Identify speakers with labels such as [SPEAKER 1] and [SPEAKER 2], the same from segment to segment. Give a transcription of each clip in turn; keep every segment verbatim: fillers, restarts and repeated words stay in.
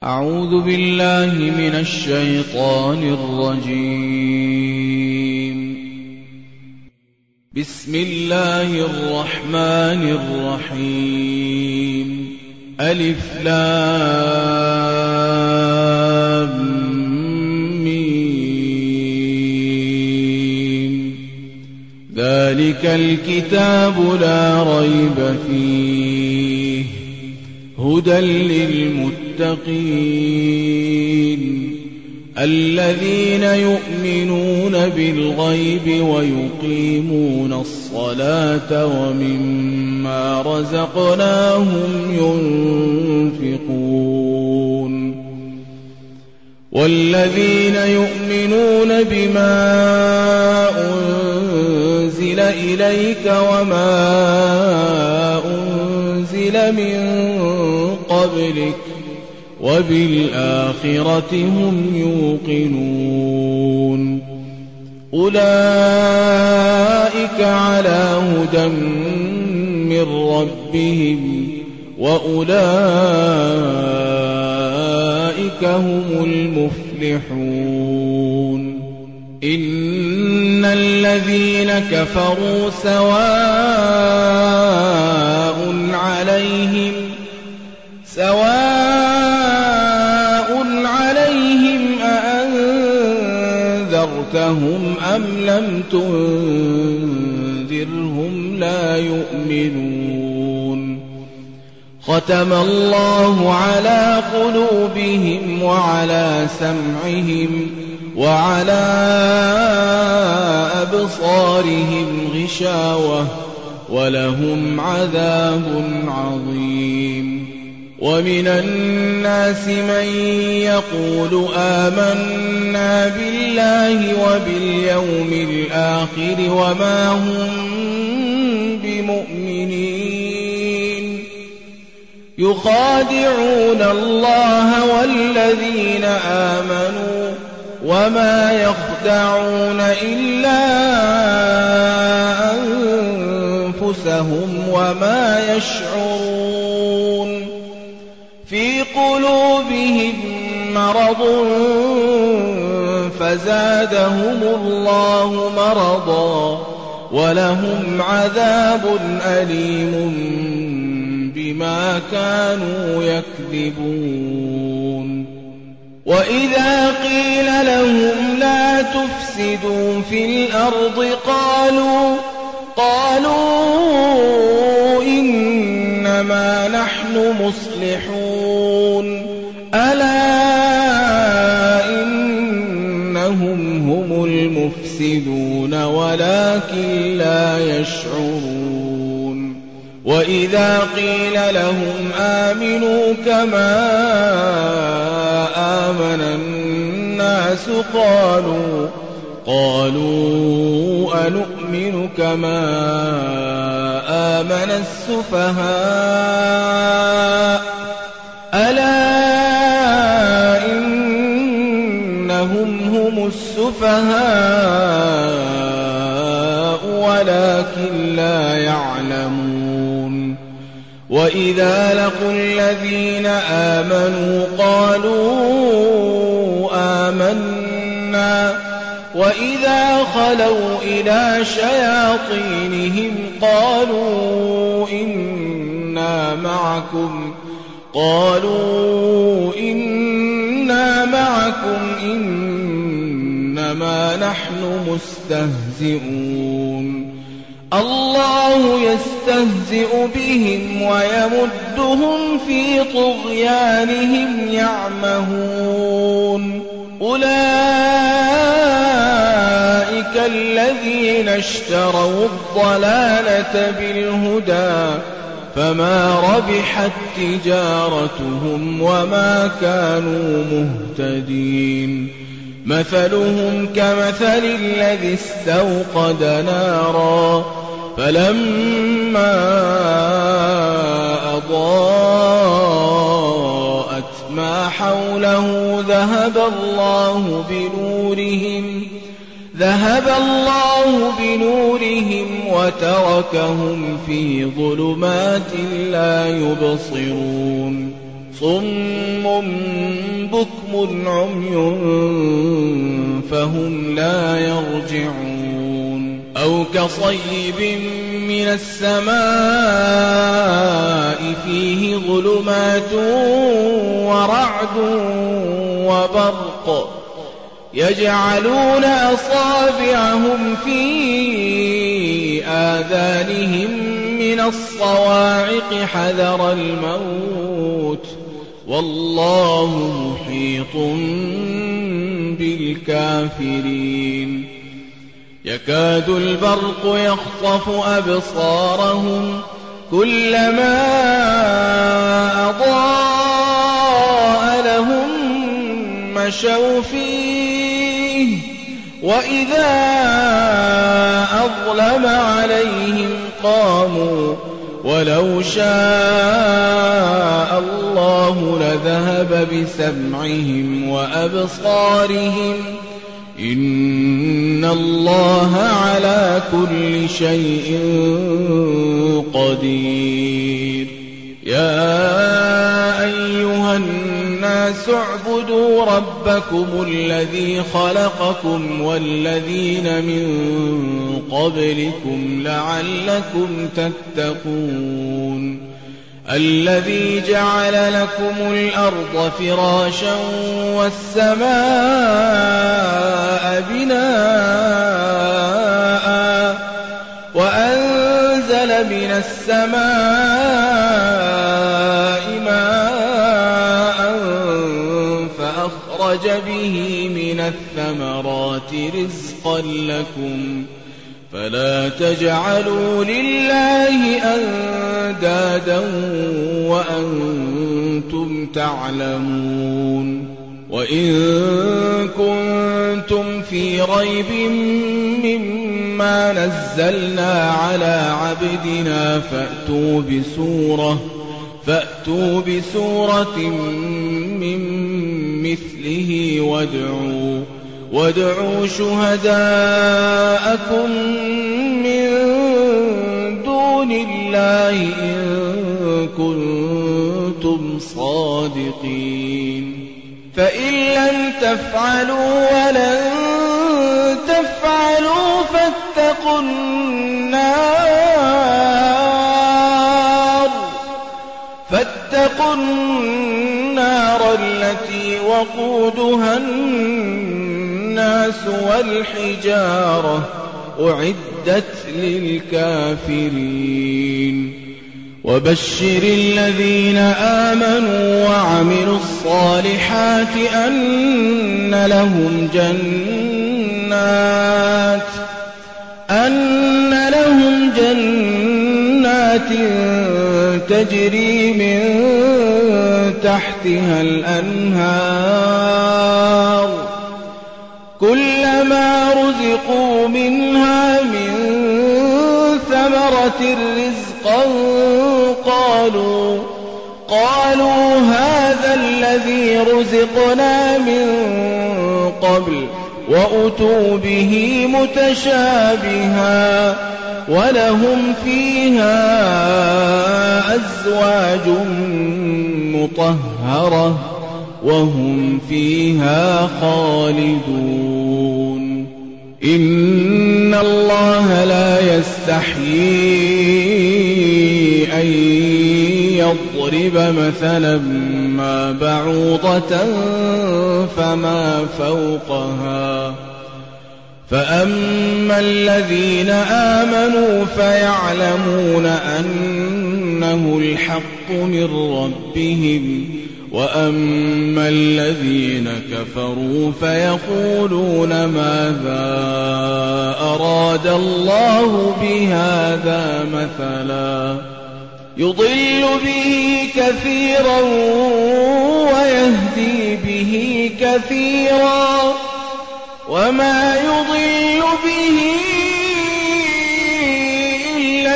[SPEAKER 1] أعوذ بالله من الشيطان الرجيم. بسم الله الرحمن الرحيم. ألف لام ميم. ذلك الكتاب لا ريب فيه هدى للمتقين الذين يؤمنون بالغيب ويقيمون الصلاة ومما رزقناهم ينفقون والذين يؤمنون بما أنزل إليك وما أنزل من قبلك وبالآخرة هم يوقنون أولئك على هدى من ربهم وأولئك هم المفلحون. إن الذين كفروا سواء عليهم سواء عليهم أأنذرتهم أم لم تنذرهم لا يؤمنون. ختم الله على قلوبهم وعلى سمعهم وعلى أبصارهم غشاوة ولهم عذاب عظيم. ومن الناس من يقول آمنا بالله وباليوم الآخر وما هم بمؤمنين يخادعون الله والذين آمنوا وما يخدعون إلا أنفسهم وما يشعرون. في قلوبهم مرض فزادهم الله مرضا ولهم عذاب أليم بما كانوا يكذبون. وإذا قيل لهم لا تفسدوا في الأرض قالوا قالوا إنما نحن مصلحون ألا إنهم هم المفسدون ولكن لا يشعرون. وإذا قيل لهم آمنوا كما آمن الناس قالوا قالوا أنؤمن كما آمن السفهاء ألا إنهم هم السفهاء ولكن لا يعلمون. وإذا لقوا الذين آمنوا قالوا آمنا وإذا خلوا إلى شياطينهم قالوا إنا معكم قالوا إنا معكم إنما نحن مستهزئون. الله يستهزئ بهم ويمدهم في طغيانهم يعمهون. أولئك الذين اشتروا الضلالة بالهدى فما ربحت تجارتهم وما كانوا مهتدين. مثلهم كمثل الذي استوقد نارا فلما أضاءت ما حوله ذهب الله بنورهم ذهب الله بنورهم وتركهم في ظلمات لا يبصرون. صم بكم عمي فهم لا يرجعون أو كصيب من السماء فيه ظلمات ورعد وبرق يجعلون أصابعهم في آذانهم من الصواعق حذر الموت والله محيط بالكافرين يكاد البرق يخطف أبصارهم كلما أضاء لهم مشوا فيه وإذا أظلم عليهم قاموا ولو شاء الله لذهب بسمعهم وأبصارهم إن الله على كل شيء قدير يا أيها الناس اعبدوا ربكم الذي خلقكم والذين من قبلكم لعلكم تتقون الذي جعل لكم الأرض فراشا والسماء بناء وأنزل من السماء ماء فأخرج به من الثمرات رزقا لكم فلا تجعلوا لله أندادا وأنتم تعلمون وإن كنتم في ريب مما نزلنا على عبدنا فأتوا بسورة فأتوا بسورة من مثله وادعوا وادعوا شهداءكم من دون الله إن كنتم صادقين فإن لم تفعلوا ولن تفعلوا فاتقوا النار فاتقوا النار التي وقودها الناس والحجارة أعدت للكافرين وبشر الذين آمنوا وعملوا الصالحات أن لهم جنات أن لهم جنات تجري من تحتها الأنهار كلما رزقوا منها من ثمرة رزقا قالوا قالوا هذا الذي رزقنا من قبل وأتوا به متشابها ولهم فيها أزواج مطهرة وهم فيها خالدون إن الله لا يستحيي أن يضرب مثلا ما بعوضة فما فوقها فأما الذين آمنوا فيعلمون أنه الحق من ربهم وأما الذين كفروا فيقولون ماذا أراد الله بهذا مثلا يضل به كثيرا ويهدي به كثيرا وما يضل به إلا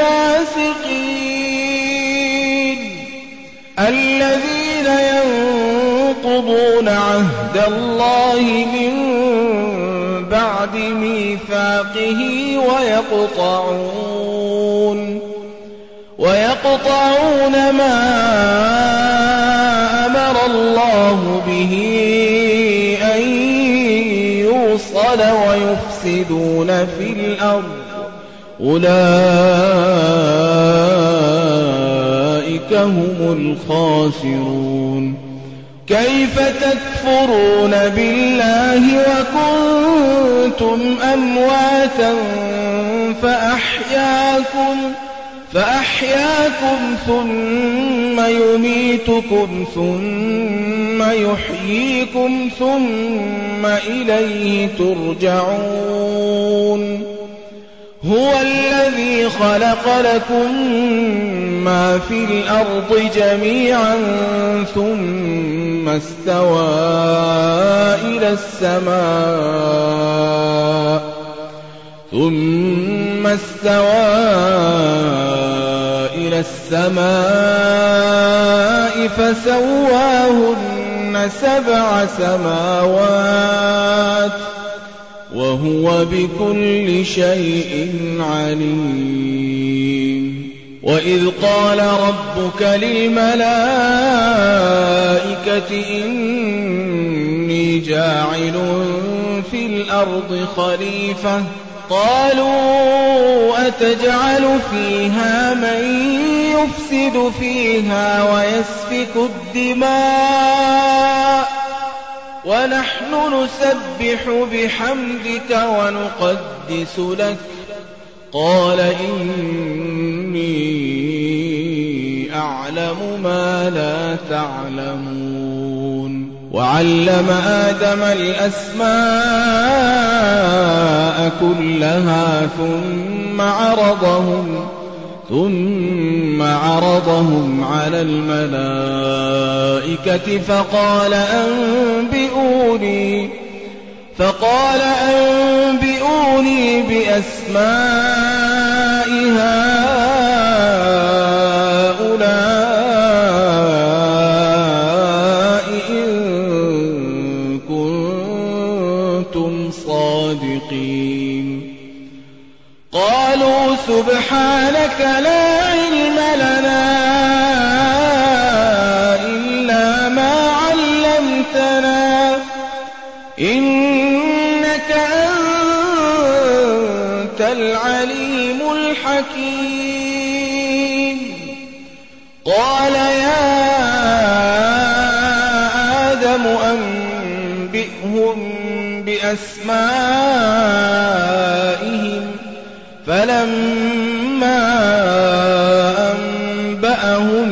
[SPEAKER 1] الفاسقين الذين ينقضون عهد الله من بعد ميثاقه ويقطعون ويقطعون ما أمر الله به أن يوصل ويفسدون في الأرض أولئك هم الخاسرون. كيف تكفرون بالله وكنتم أمواتا فأحياكم فأحياكم ثم يميتكم ثم يحييكم ثم إليه ترجعون. هو الذي خلق لكم ما في الأرض جميعا ثم استوى إلى السماء ثم استوى إلى السماء فسواهن سبع سماوات وهو بكل شيء عليم. وإذ قال ربك للملائكة إني جاعل في الأرض خليفة قالوا أتجعل فيها من يفسد فيها ويسفك الدماء ونحن نسبح بحمدك ونقدس لك قال إني أعلم ما لا تعلمون. وعلم آدم الأسماء كلها ثم عرضهم ثم عرضهم على الملائكة فقال أنبئوني فقال أنبئوني بأسماء هؤلاء إن كنتم صادقين. قالوا سبحانك لا علم لنا إلا ما علمتنا إنك أنت العليم الحكيم. قال يا آدم أنبئهم بأسمائهم فلما أنبأهم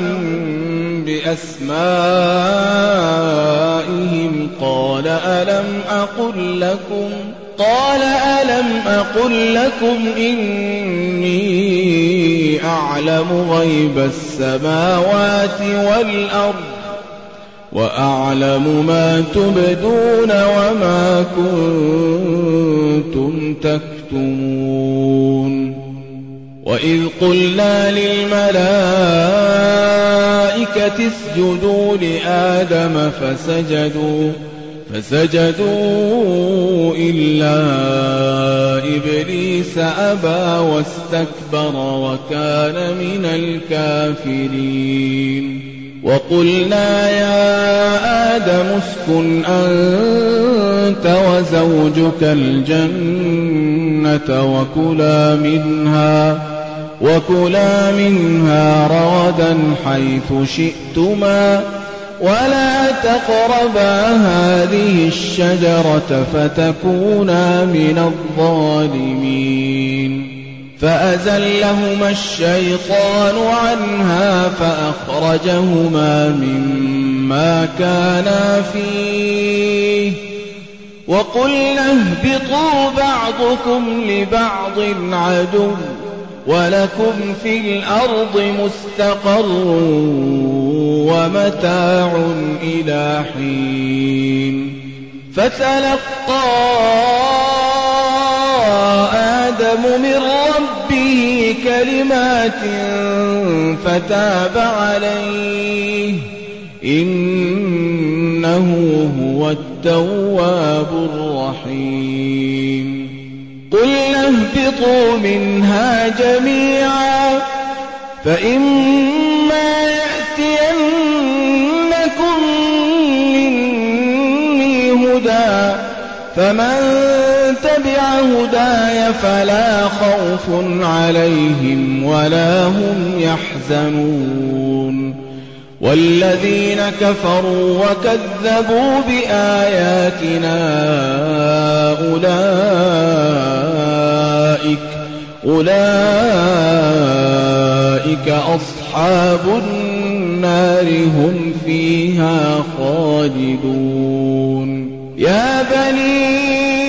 [SPEAKER 1] بأسمائهم قال ألم أقل لكم قال ألم أقل لكم إني أعلم غيب السماوات والأرض وأعلم ما تبدون وما كنتم تكتمون. وإذ قلنا للملائكة اسجدوا لآدم فسجدوا فسجدوا إلا إبليس أبى واستكبر وكان من الكافرين. وقلنا يا آدم اسكن أنت وزوجك الجنة وكلا منها وكلا منها رغدا حيث شئتما ولا تقربا هذه الشجرة فتكونا من الظالمين. فأزلهما الشيطان عنها فأخرجهما مما كانا فيه وقلنا اهبطوا بعضكم لبعض عدو ولكم في الأرض مستقر ومتاع إلى حين. فتلقى آدم من ربه كلمات فتاب عليه إنه هو التواب الرحيم. قلنا اهبطوا منها جميعا فإما يأتينكم مني هدى فمن تبع هداي فلا خوف عليهم ولا هم يحزنون والذين كفروا وكذبوا بآياتنا أولئك أولئك أصحاب النار هم فيها خالدون يا بني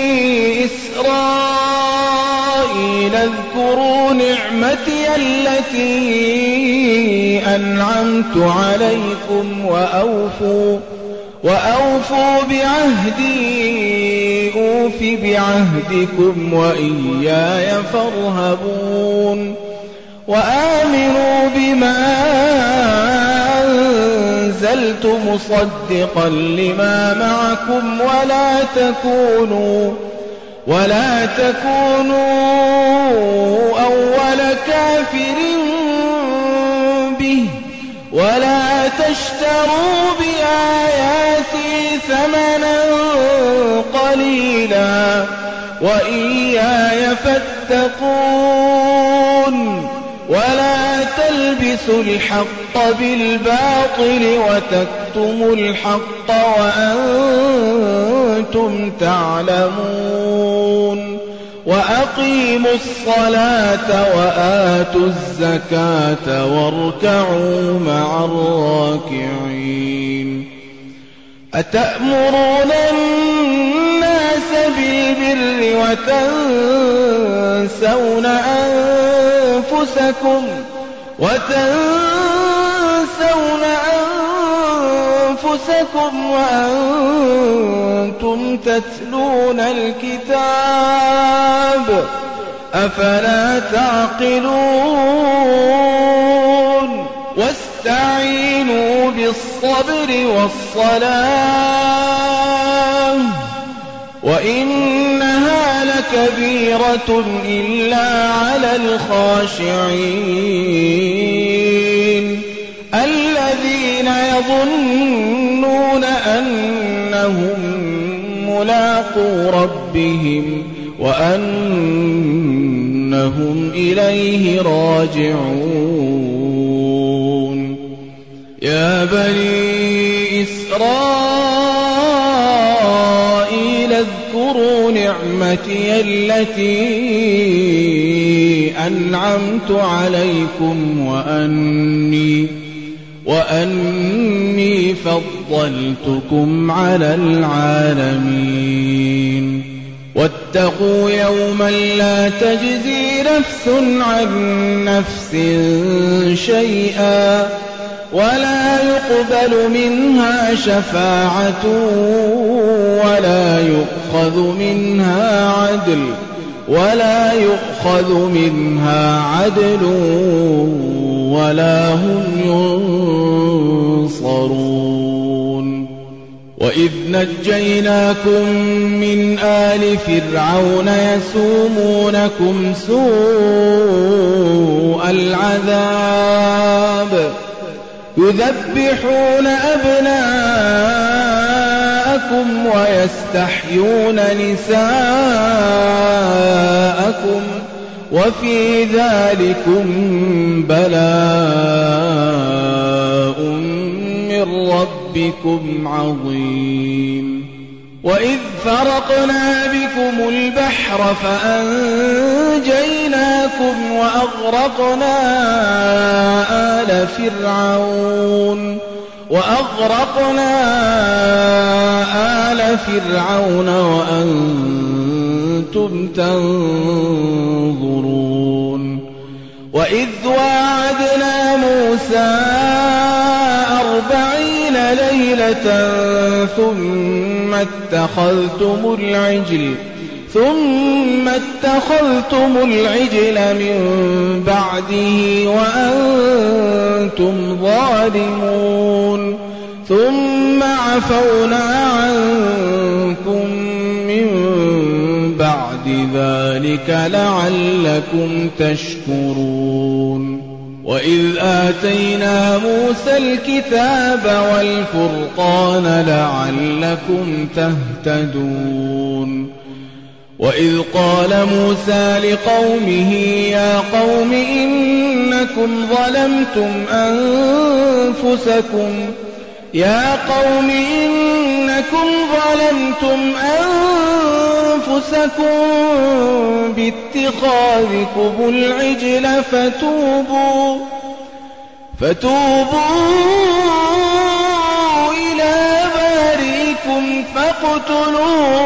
[SPEAKER 1] إسرائيل اذكروا نعمتي التي أنعمت عليكم وأوفوا وأوفوا بعهدي أوف بعهدكم وإياي فارهبون وآمنوا بما أنزلت مصدقا لما معكم ولا تكونوا ولا تكونوا أول كافر به ولا تشتروا بآياتي ثمنا قليلا وإياي فاتقون ولا تلبسوا الحق بالباطل وتكتموا الحق وأنتم تعلمون وأقيموا الصلاة وآتوا الزكاة واركعوا مع الراكعين أتأمرون الناس بالبر وتنسون أنفسكم وتنسون أنفسكم وأنتم تتلون الكتاب أفلا تعقلون واستعينوا بالصبر والصلاة وإنها لكبيرة إلا على الخاشعين الذين يظنون أنهم ملاقو ربهم وأنهم إليه راجعون يا بني إسرائيل اذكروا نعمتي التي أنعمت عليكم وأني وأني فضلتكم على العالمين واتقوا يوما لا تجزي نفس عن نفس شيئا ولا يقبل منها شفاعة ولا يؤخذ منها عدل ولا يؤخذ منها عدل ولا هم ينصرون وإذ نجيناكم من آل فرعون يسومونكم سوء العذاب يذبحون أبناءكم ويستحيون نساءكم وفي ذلكم بلاء من ربكم عظيم وإذ فرقنا بكم البحر فأنجيناكم وأغرقنا آل فرعون وأغرقنا آل فرعون وأنتم تنظرون وإذ واعدنا موسى أربعين ليلة ثم اتخذتم العجل ثم اتخذتم العجل من بعده وأنتم ظالمون ثم عفونا عنكم من بعد ذلك لعلكم تشكرون وإذ آتينا موسى الكتاب والفرقان لعلكم تهتدون وإذ قال موسى لقومه يا قوم إنكم ظلمتم أنفسكم يا قوم إنكم ظلمتم أنفسكم باتخاذكم العجل فتوبوا فتوبوا إلى بارئكم فاقتلوا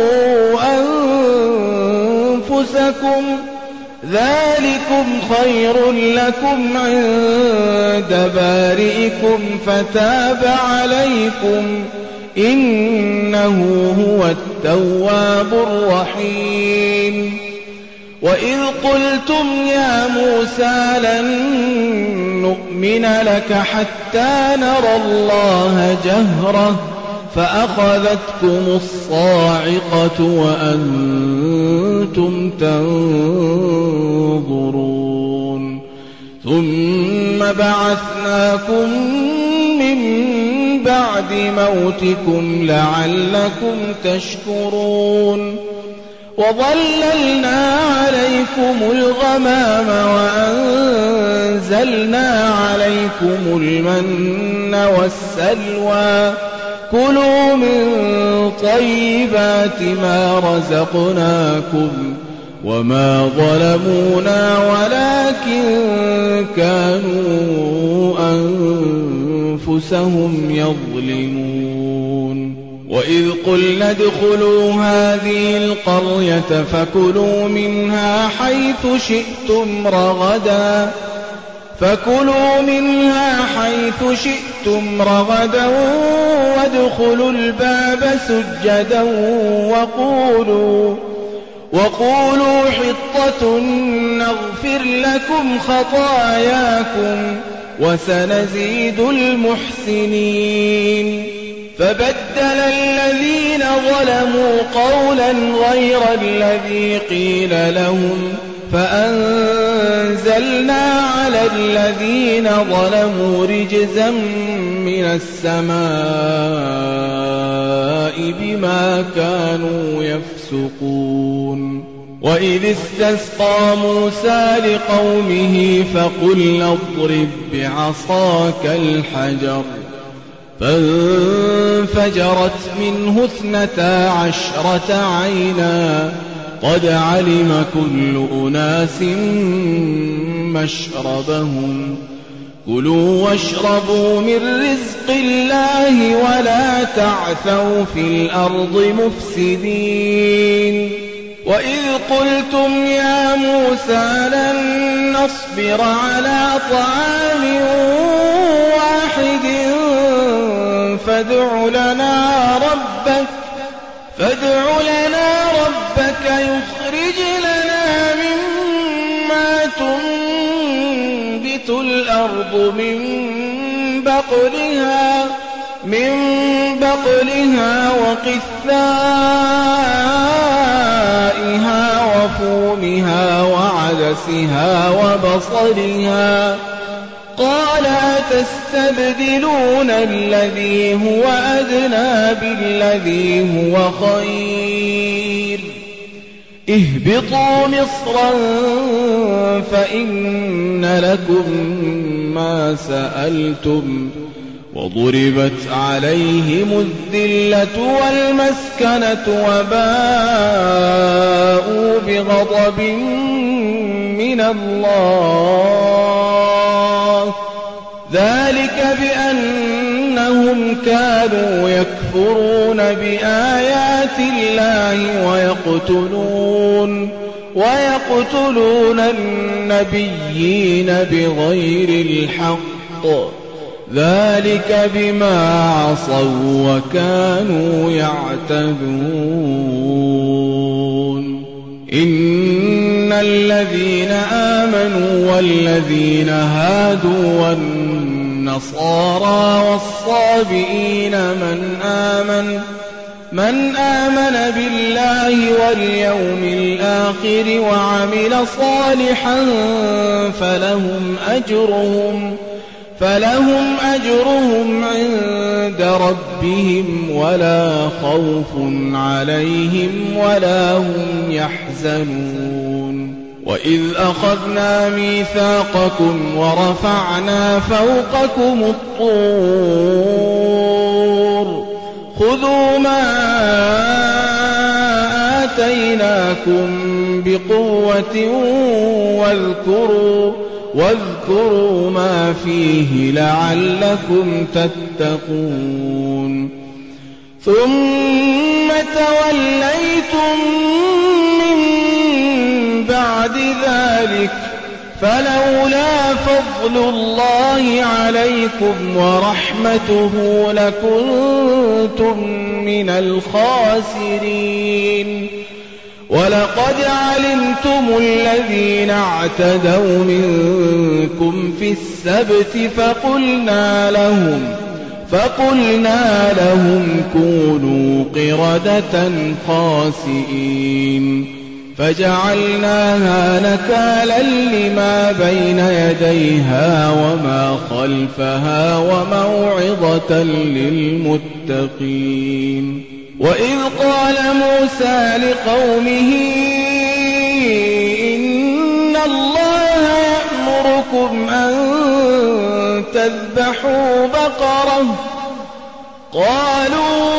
[SPEAKER 1] أنفسكم ذلكم خير لكم عند بارئكم فتاب عليكم إنه هو التواب الرحيم وإذ قلتم يا موسى لن نؤمن لك حتى نرى الله جهرة فأخذتكم الصاعقة وأنتم تنظرون ثم بعثناكم من بعد موتكم لعلكم تشكرون وظللنا عليكم الغمام وأنزلنا عليكم المن والسلوى كلوا من طيبات ما رزقناكم وما ظلمونا ولكن كانوا أنفسهم يظلمون وإذ قلنا ادخلوا هذه القرية فكلوا منها حيث شئتم رغدا فكلوا منها حيث شئتم رغدا وادخلوا الباب سجدا وقولوا وقولوا حطة نغفر لكم خطاياكم وسنزيد المحسنين فبدل الذين ظلموا قولا غير الذي قيل لهم فأنزلنا على الذين ظلموا رجزا من السماء بما كانوا يفسقون وإذ استسقى موسى لقومه فقلنا اضرب بعصاك الحجر فانفجرت منه اثنتا عشرة عينا قد علم كل أناس مشربهم كلوا واشربوا من رزق الله ولا تعثوا في الأرض مفسدين وإذ قلتم يا موسى لن نصبر على طعام واحد فادع لنا ربك فادع لنا ربك يخرج لنا مما تنبت الأرض من بقلها من بقلها وقثائها وفومها وعدسها وبصلها قال أتستبدلون الذي هو أدنى بالذي هو خير اهبطوا مصرا فإن لكم ما سألتم وضربت عليهم الذلة والمسكنة وباءوا بغضب من الله ذلك بأنهم كانوا يكفرون بآيات الله ويقتلون ويقتلون النبيين بغير الحق ذلك بما عصوا وكانوا يعتدون إن الذين آمنوا والذين هادوا والنصارى والصابئين من آمن من آمن بالله واليوم الآخر وعمل صالحا فلهم أجرهم فلهم أجرهم عند ربهم ولا خوف عليهم ولا هم يحزنون وإذ أخذنا ميثاقكم ورفعنا فوقكم الطور خذوا ما آتيناكم بقوة واذكروا واذكروا ما فيه لعلكم تتقون ثم توليتم من بعد ذلك فلولا فضل الله عليكم ورحمته لكنتم من الخاسرين ولقد علمتم الذين اعتدوا منكم في السبت فقلنا لهم فقلنا لهم كونوا قردة خاسئين فجعلناها نكالا لما بين يديها وما خلفها وموعظة للمتقين وإذ قال موسى لقومه إن الله يأمركم أن تذبحوا بقرة قالوا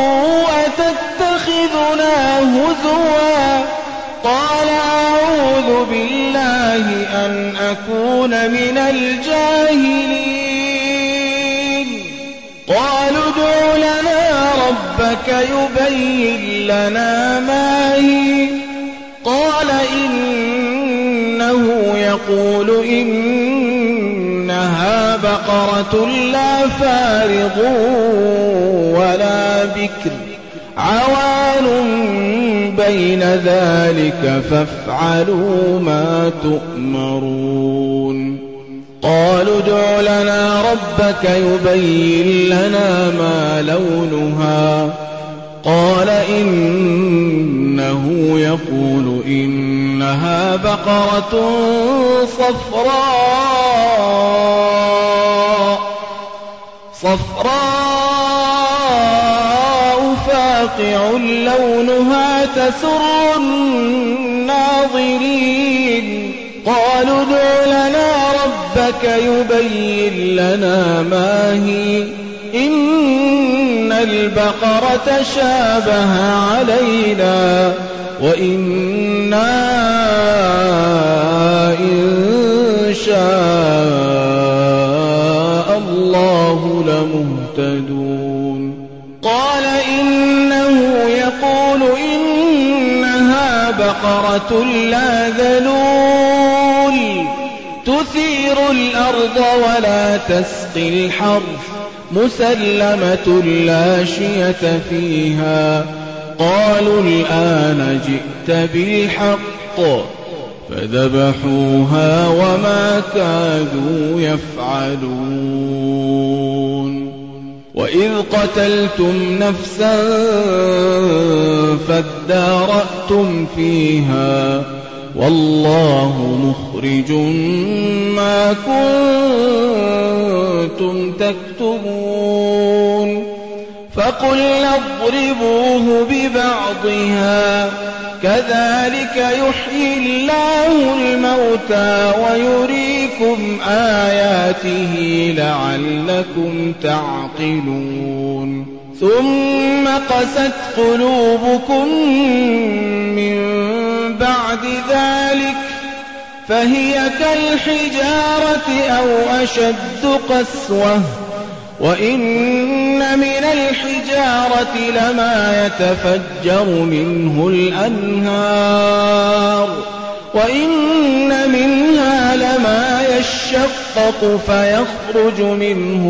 [SPEAKER 1] أتتخذنا هزوا قال أعوذ بالله أن أكون من الجاهلين قالوا ادع لنا ربك يبين لنا ما هي قال إنه يقول إنها بقرة لا فارض ولا بكر عوان بين ذلك فافعلوا ما تؤمرون قالوا ادع لنا ربك يبين لنا ما لونها قال إنه يقول إنها بقرة صفراء صفراء فاقع لونها تسر الناظرين قالوا ادع لنا ربك يبين لنا ما هي إن البقرة شابه علينا وإنا إن شاء الله لمهتدون قال إنه يقول إنها بقرة لا ذلول تثير الأرض ولا تسقي الحرث مسلمة لا شية فيها قالوا الآن جئت بالحق فذبحوها وما كادوا يفعلون وإذ قتلتم نفسا فادارأتم فيها والله مخرج ما كنتم تكتمون فقلنا اضربوه ببعضها كذلك يحيي الله الموتى ويريكم آياته لعلكم تعقلون ثم قست قلوبكم من بعد ذلك فهي كالحجارة أو أشد قسوة وإن من الحجارة لما يتفجر منه الأنهار وإن منها لما يشقق فيخرج منه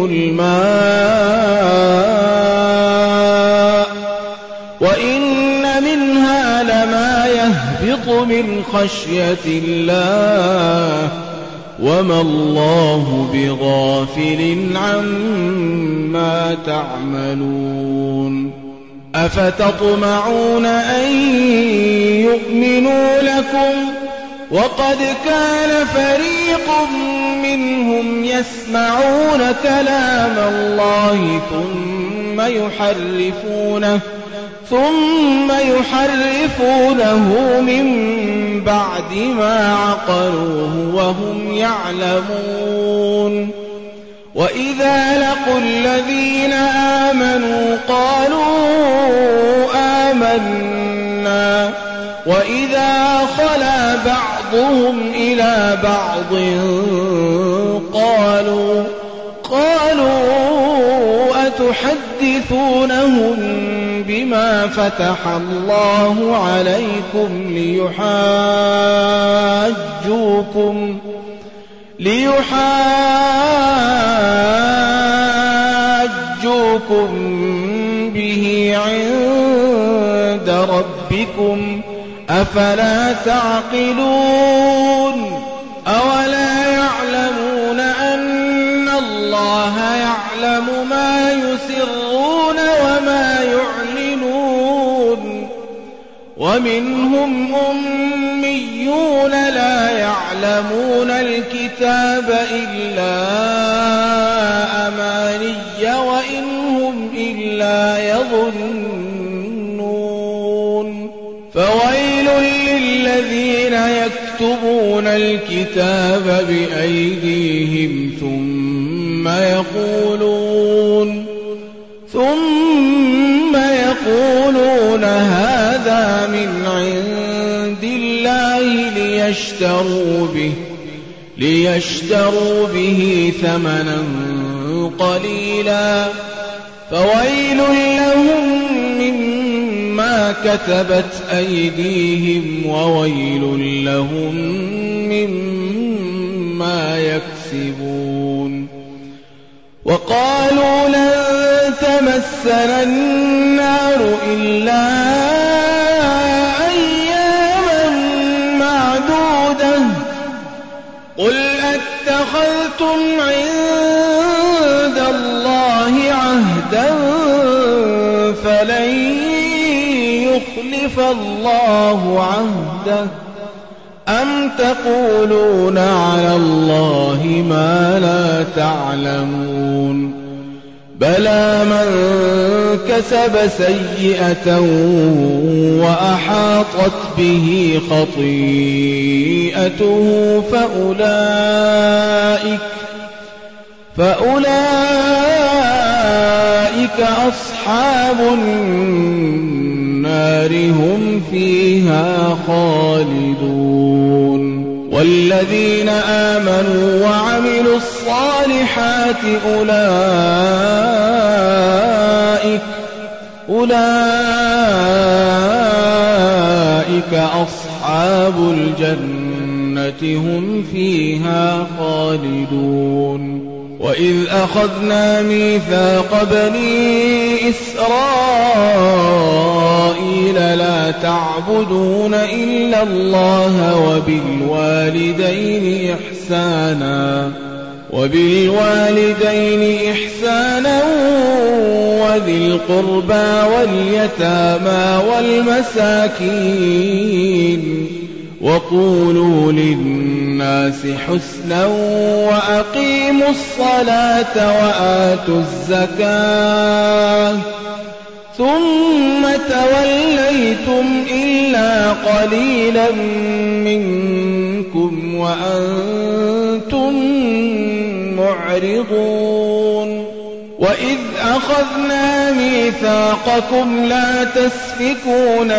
[SPEAKER 1] الماء وإن منها لما يهبط من خشية الله وما الله بغافل عما تعملون أفتطمعون أن يؤمنوا لكم وقد كان فريق منهم يسمعون كلام الله ثم يحرفونه ثم يحرفونه من بعد ما عقلوه وهم يعلمون وإذا لقوا الذين آمنوا قالوا آمنا وإذا خلا بعضهم إلى بعض قالوا قالوا أتحدثونهم بما فتح الله عليكم ليحاجوكم ليحاجوكم به عند ربكم أفلا تعقلون أولا يعلمون أن الله يعلم ما يسرون وما يعلنون ومنهم أميون لا يعلمون الكتاب إلا أماني وإن هم إلا يظنون فويل للذين يكتبون الكتاب بأيديهم ثم يقولون ثم يقولون هذا من عند الله ليشتروا به ليشتروا به ثمنا قليلا فويل لهم مما كتبت أيديهم وويل لهم مما يكسبون وقالوا لن تمسنا النار إلا أياما معدودة قل أتخذتم عند الله عهدا فلن يخلف الله عهده أم تقولون على الله ما لا تعلمون بلى من كسب سيئة وأحاطت به خطيئته فأولئك فأولئك أصحاب النار هم فيها خالدون والذين آمنوا وعملوا الصالحات أولئك أولئك أصحاب الجنة هم فيها خالدون وإذ أخذنا ميثاق بني إسرائيل لا تعبدون إلا الله وبالوالدين إحسانا وبالوالدين إحسانا وذي القربى واليتامى والمساكين وقولوا للناس حسنا وأقيموا الصلاة وآتوا الزكاة ثم توليتم إلا قليلا منكم وأنتم معرضون وإذ أخذنا ميثاقكم لا تسفكون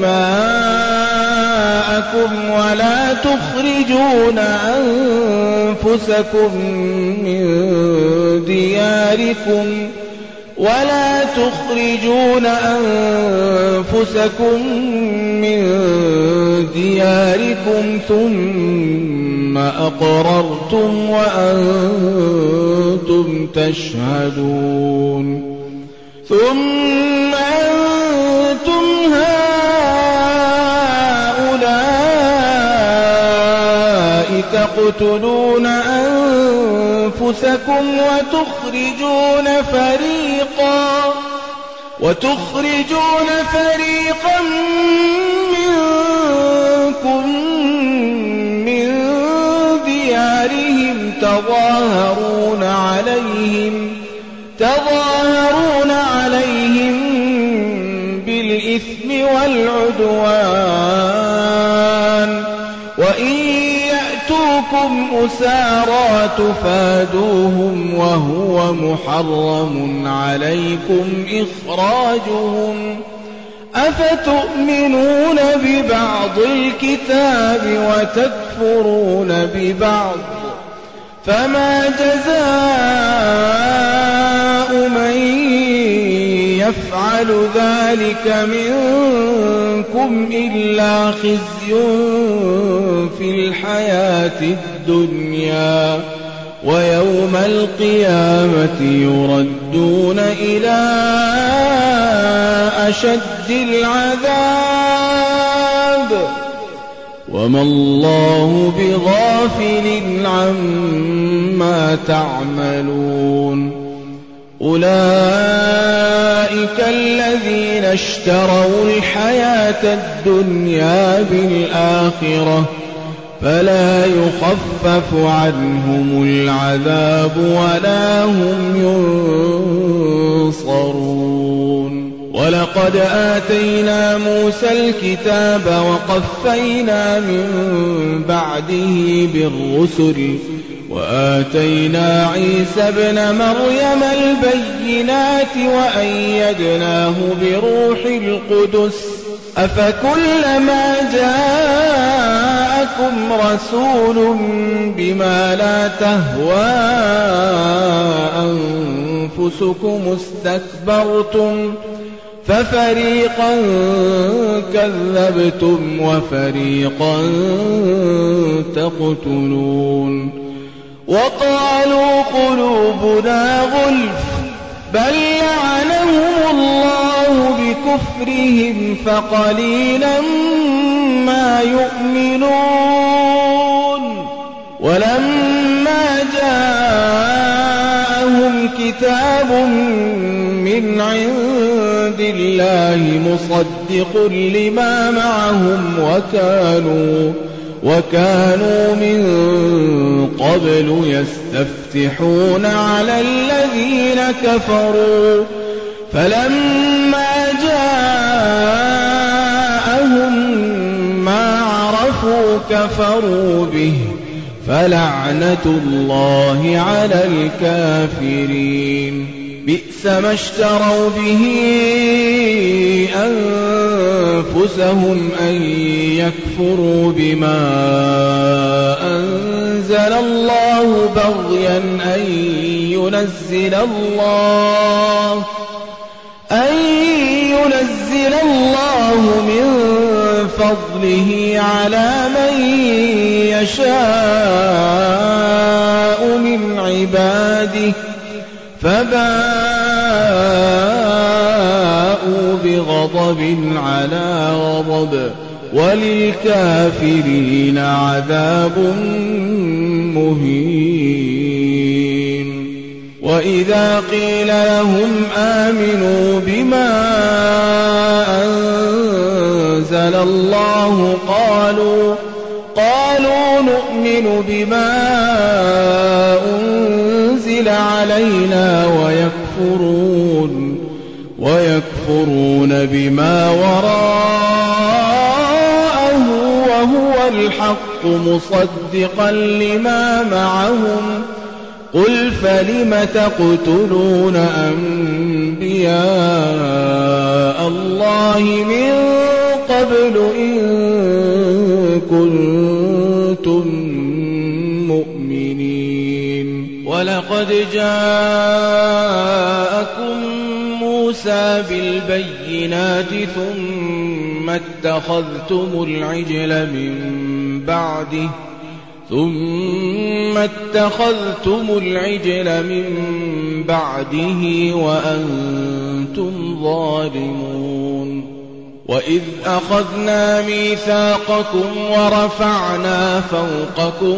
[SPEAKER 1] دماءكم ولا تخرجون أنفسكم من دياركم ولا تخرجون أنفسكم من دياركم ثم أقررتم وأنتم تشهدون ثم أنتم هؤلاء تقتلون أنفسكم وتخرجون فريقا وتخرجون فريقا منكم من ديارهم تظاهرون عليهم تظاهرون عليهم بالإثم والعدوان وإن يأتوكم أسارى تفادوهم وهو محرم عليكم إخراجهم أفتؤمنون ببعض الكتاب وتكفرون ببعض فما جزاء من يفعل ذلك منكم إلا خزي في الحياة الدنيا ويوم القيامة يردون إلى أشد العذاب وما الله بغافل عما تعملون أولئك الذين اشتروا الحياة الدنيا بالآخرة فلا يخفف عنهم العذاب ولا هم ينصرون ولقد آتينا موسى الكتاب وقفينا من بعده بالرسل وآتينا عيسى ابن مريم البينات وأيدناه بروح القدس أفكلما جاءكم رسول بما لا تهوى أنفسكم استكبرتم ففريقا كذبتم وفريقا تقتلون وقالوا قلوبنا غلف بل لعنهم الله بكفرهم فقليلا ما يؤمنون ولما جاءهم كتاب من عند الله مصدق لما معهم وكانوا وكانوا من قبل يستفتحون على الذين كفروا فلما جاءهم ما عرفوا كفروا به فلعنة الله على الكافرين بئس ما اشتروا به أنفسهم أن يكفروا بما أنزل الله بغيا أن ينزل الله أن ينزل الله من فضله على من يشاء من عباده فباءوا بغضب على غضب وللكافرين عذاب مهين وإذا قيل لهم آمنوا بما أنزل الله قالوا قالوا نؤمن بما أنزل علينا ويكفرون ويكفرون بما وراءه وهو الحق مصدقا لما معهم قل فلم تقتلون أنبياء الله من قبل إن كنتم مؤمنين ولقد جاءكم موسى بالبينات ثم اتخذتم العجل من بعده ثم اتخذتم العجل من بعده وأنتم ظالمون وإذ أخذنا ميثاقكم ورفعنا فوقكم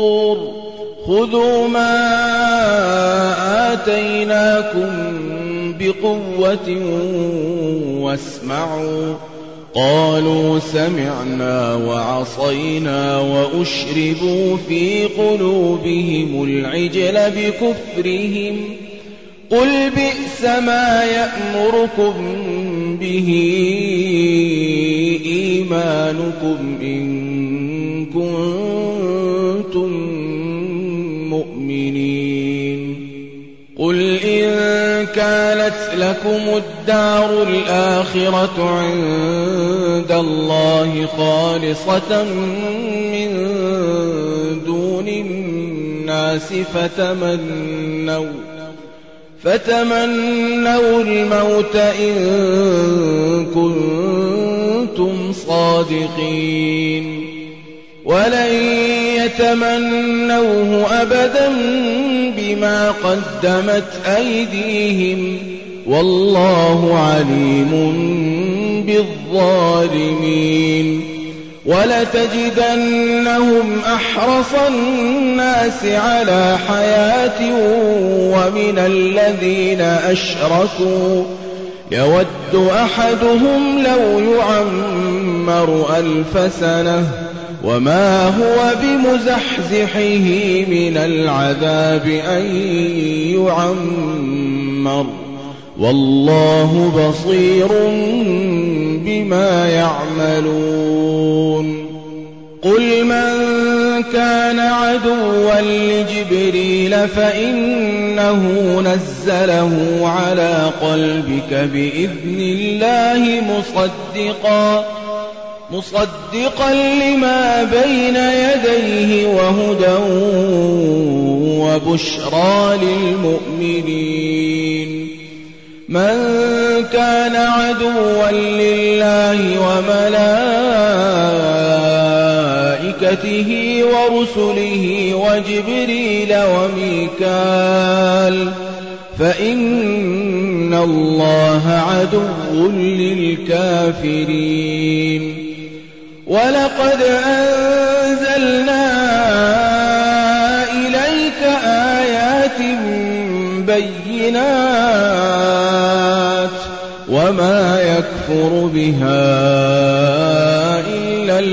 [SPEAKER 1] الطور خذوا ما آتيناكم بقوة واسمعوا قالوا سمعنا وعصينا وأشربوا في قلوبهم العجل بكفرهم قل بئس ما يأمركم به إيمانكم إن كنتم مؤمنين قل إن كانت لكم الدار الآخرة عند الله خالصة من دون الناس فتمنوا فتمنوا الموت إن كنتم صادقين ولن يتمنوه أبدا بما قدمت أيديهم والله عليم بالظالمين ولتجدنهم أحرص الناس على حياة ومن الذين أشركوا يود أحدهم لو يعمر ألف سنة وما هو بمزحزحه من العذاب أن يعمر والله بصير بما يعملون قل من كان عدوا لجبريل فإنه نزله على قلبك بإذن الله مصدقا مصدقا لما بين يديه وهدى وبشرى للمؤمنين من كان عدوا لله وملائكته ورسله وجبريل وميكال فإن الله عدو للكافرين ولقد أنزلنا إليك آيات بينات وما يكفر بها إلا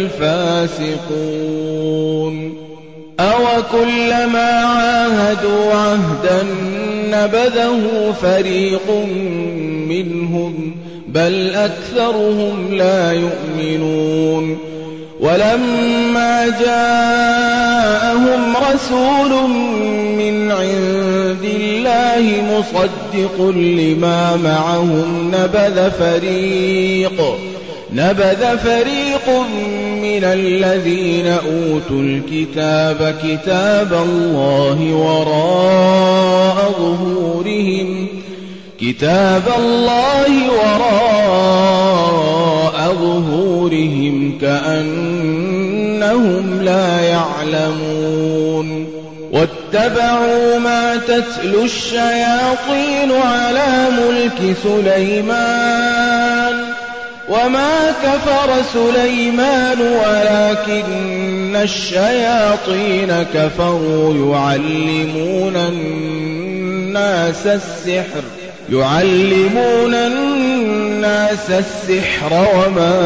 [SPEAKER 1] الفاسقون أوكلما عاهدوا عهدا نبذه فريق منهم بل أكثرهم لا يؤمنون ولما جاءهم رسول من عند الله مصدق لما معهم نبذ فريق نبذ فريق من الذين أوتوا الكتاب كتاب الله وراء ظهورهم كتاب الله وراء ظهورهم كأنهم لا يعلمون واتبعوا ما تتلو الشياطين على ملك سليمان وما كفر سليمان ولكن الشياطين كفروا يعلمون الناس السحر يعلمون الناس السحر وما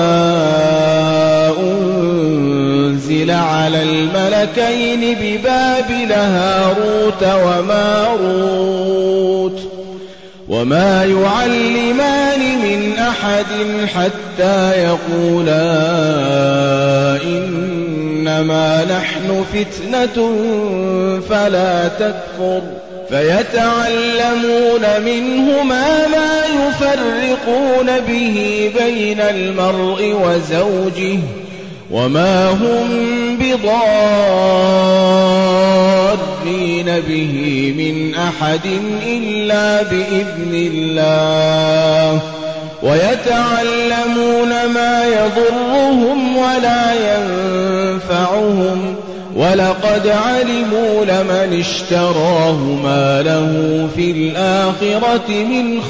[SPEAKER 1] أنزل على الملكين ببابل هاروت وماروت وما يعلمان من أحد حتى يقولا إنما نحن فتنة فلا تكفر فيتعلمون منهما ما يفرقون به بين المرء وزوجه وما هم بضارين به من أحد إلا بإذن الله ويتعلمون ما يضرهم ولا ينفعهم ولقد علموا لمن اشتراه ما له في الآخرة من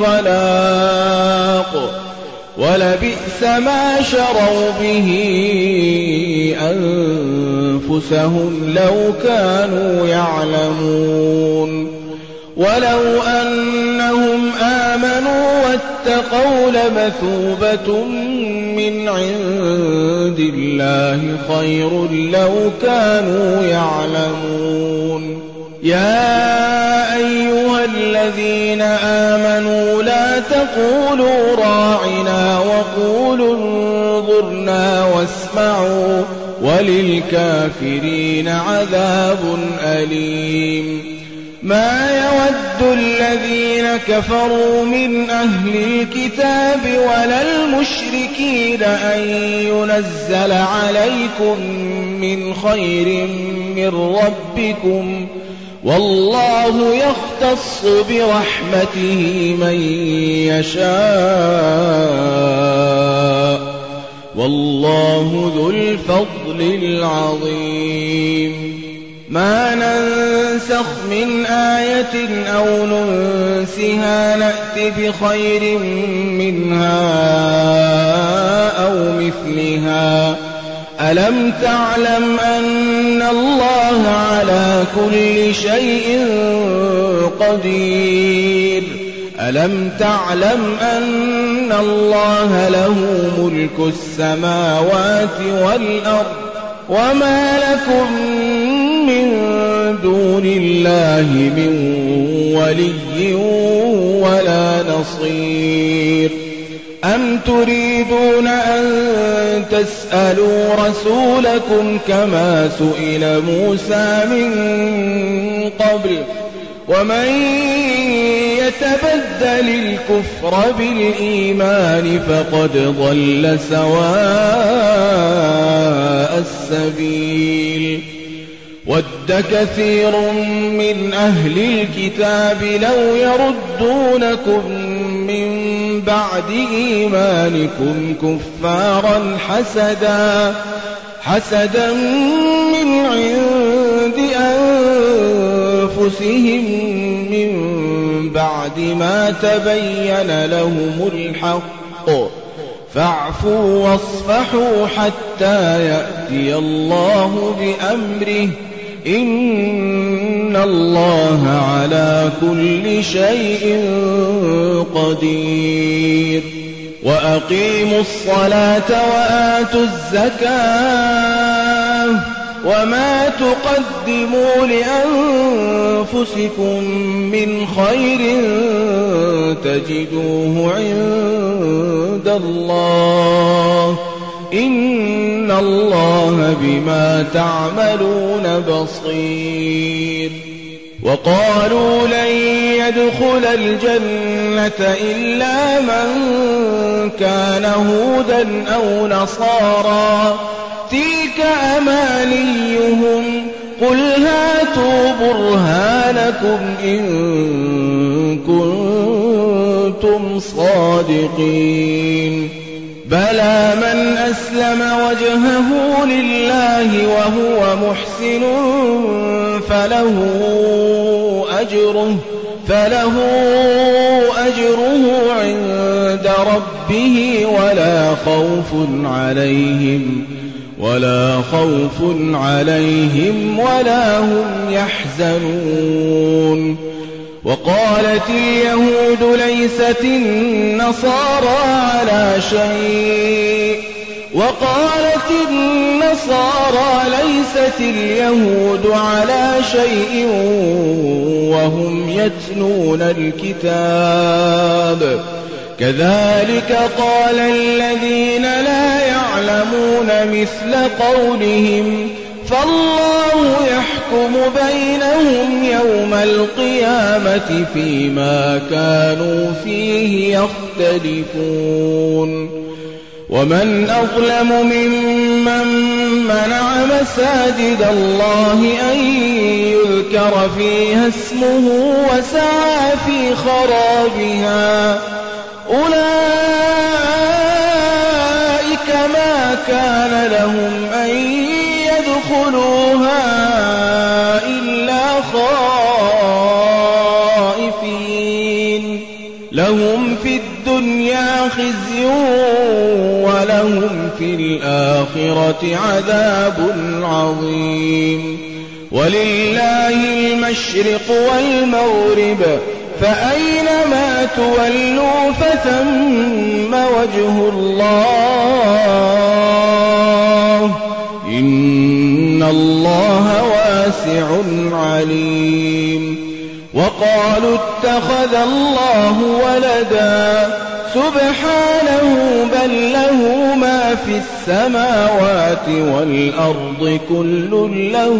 [SPEAKER 1] خلاق ولبئس ما شروا به أنفسهم لو كانوا يعلمون ولو أنهم آمنوا واتقوا لمثوبة من عند الله خير لو كانوا يعلمون. يا أيها الذين آمنوا لا تقولوا راعنا وقولوا انظرنا واسمعوا وللكافرين عذاب أليم. ما يود الذين كفروا من أهل الكتاب ولا المشركين أن ينزل عليكم من خير من ربكم والله يختص برحمته من يشاء والله ذو الفضل العظيم. ما ننسخ من آية أو ننسها نأت بخير منها أو مثلها. ألم تعلم أن الله على كل شيء قدير؟ ألم تعلم أن الله له ملك السماوات والأرض وما لكم من دون الله من ولي ولا نصير. أم تريدون أن تسألوا رسولكم كما سئل موسى من قبل ومن يتبدل الكفر بالإيمان فقد ضل سواء السبيل. ود كثير من أهل الكتاب لو يردونكم من بعد إيمانكم كفارا حسدا حسدا من عند أنفسهم من بعد ما تبين لهم الحق فاعفوا واصفحوا حتى يأتي الله بأمره إن الله على كل شيء قدير. وأقيموا الصلاة وآتوا الزكاة وما تقدموا لأنفسكم من خير تجدوه عند الله إن الله بما تعملون بصير. وقالوا لن يدخل الجنة إلا من كان هودا أو نصارى تلك أمانيهم قل هاتوا برهانكم إن كنتم صادقين. بلى من أسلم وجهه لله وهو محسن فله أجره فله أجره عند ربه ولا خوف عليهم ولا خوف عليهم ولا هم يحزنون. وقالت اليهود ليست النصارى على شيء وقالت النصارى ليست اليهود على شيء وهم يتلون الكتاب كذلك قال الذين لا يعلمون مثل قولهم فالله يحكم بينهم يوم القيامة فيما كانوا فيه يختلفون. ومن أظلم ممن منع مساجد الله أن يذكر فيها اسمه وسعى في خرابها أولئك ما كان لهم أن يدخلوها إلا خائفين لهم في الدنيا خزي ولهم في الآخرة عذاب عظيم. ولله المشرق والمغرب فأينما تولوا فثم وجه الله إن الله واسع عليم. وقالوا اتخذ الله ولدا سبحانه بل له ما في السماوات والأرض كل له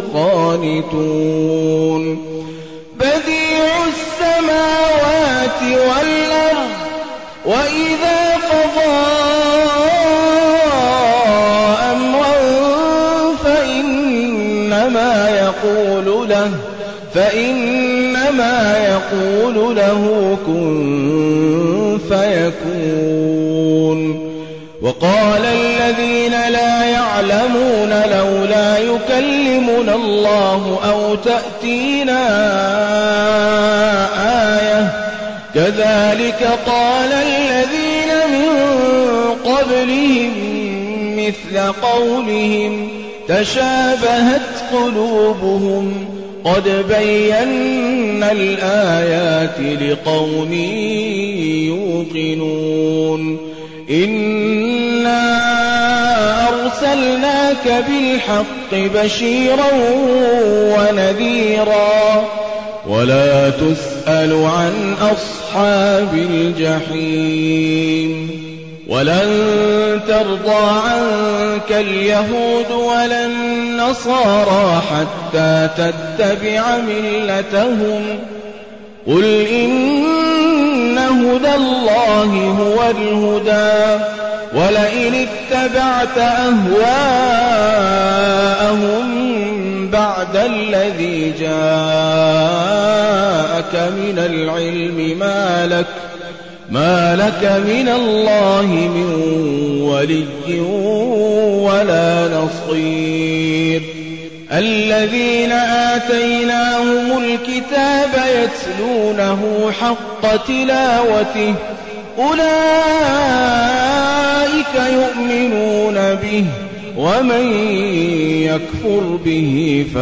[SPEAKER 1] قانتون. بديع السماوات والأرض وإذا قضى أمرا فإنما يقول له فإنما يقول له كن فيكون. وقال الذين لا يعلمون لولا يكلمنا الله أو تأتينا آية كذلك قال الذين من قبلهم مثل قولهم تشابهت قلوبهم قد بينا الآيات لقوم يوقنون. إنا أرسلناك بالحق بشيرا ونذيرا ولا تسأل عن أصحاب الجحيم. ولن ترضى عنك اليهود ولا النصارى حتى تتبع ملتهم قل إن هدى الله هو الهدى ولئن اتبعت أهواءهم بعد الذي جاءك من العلم ما لك ما لك من الله من ولي ولا نصير. الذين آتيناهم الكتاب يتلونه حق تلاوته أولئك يؤمنون به ومن يكفر به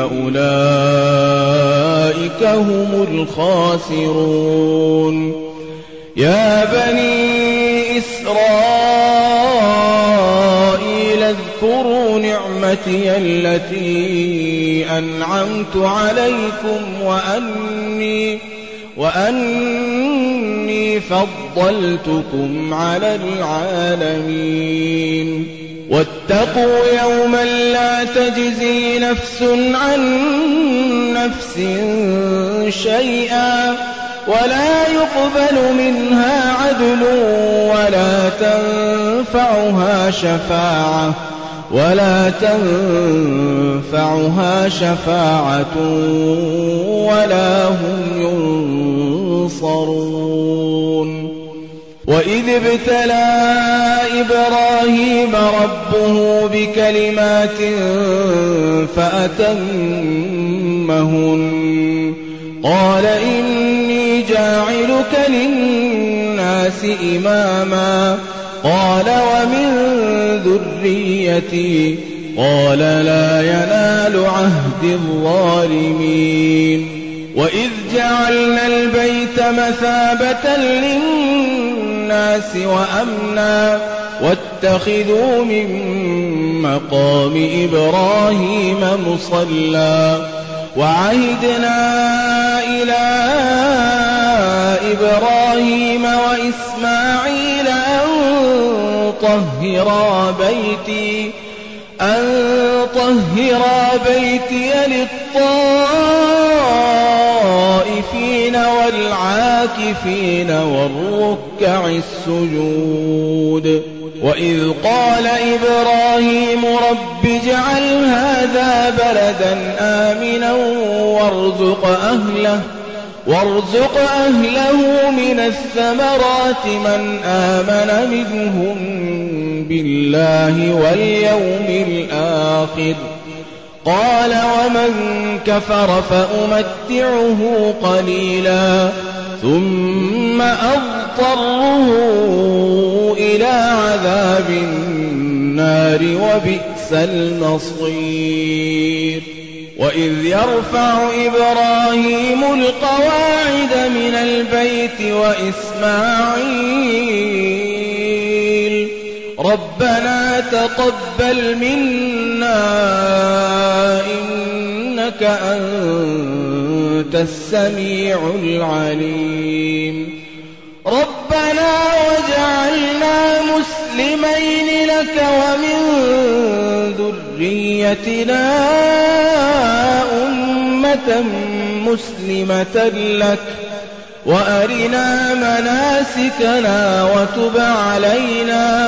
[SPEAKER 1] فأولئك هم الخاسرون. يا بني إسرائيل اذكروا نعمتي التي أنعمت عليكم وأني, وأني فضلتكم على العالمين. واتقوا يوما لا تجزي نفس عن نفس شيئا ولا يقبل منها عدل ولا تنفعها شفاعة ولا تنفعها شفاعة ولا هم ينصرون. وإذ ابتلى إبراهيم ربه بكلمات فأتمهن قال إني جاعلك للناس إماما قال ومن ذريتي قال لا ينال عهد الظالمين. وإذ جعلنا البيت مثابة للناس وأمنا واتخذوا من مقام إبراهيم مصلى وعهدنا إلى إبراهيم وإسماعيل أن طهرا بيتي أن طهرا بيتي للطائفين والعاكفين والركع السجود. وإذ قال إبراهيم رب اجعل هذا بلدا آمنا وارزق أهله وارزق أهله من الثمرات من آمن منهم بالله واليوم الآخر قال ومن كفر فأمتعه قليلا ثم أضطره إلى عذاب النار وبئس المصير. وإذ يرفع إبراهيم القواعد من البيت وإسماعيل ربنا تقبل منا إنك أنت السميع العليم ربنا وجعلنا مسلمين لك ومن ذريتنا أمة مسلمة لك وأرنا مناسكنا وتب علينا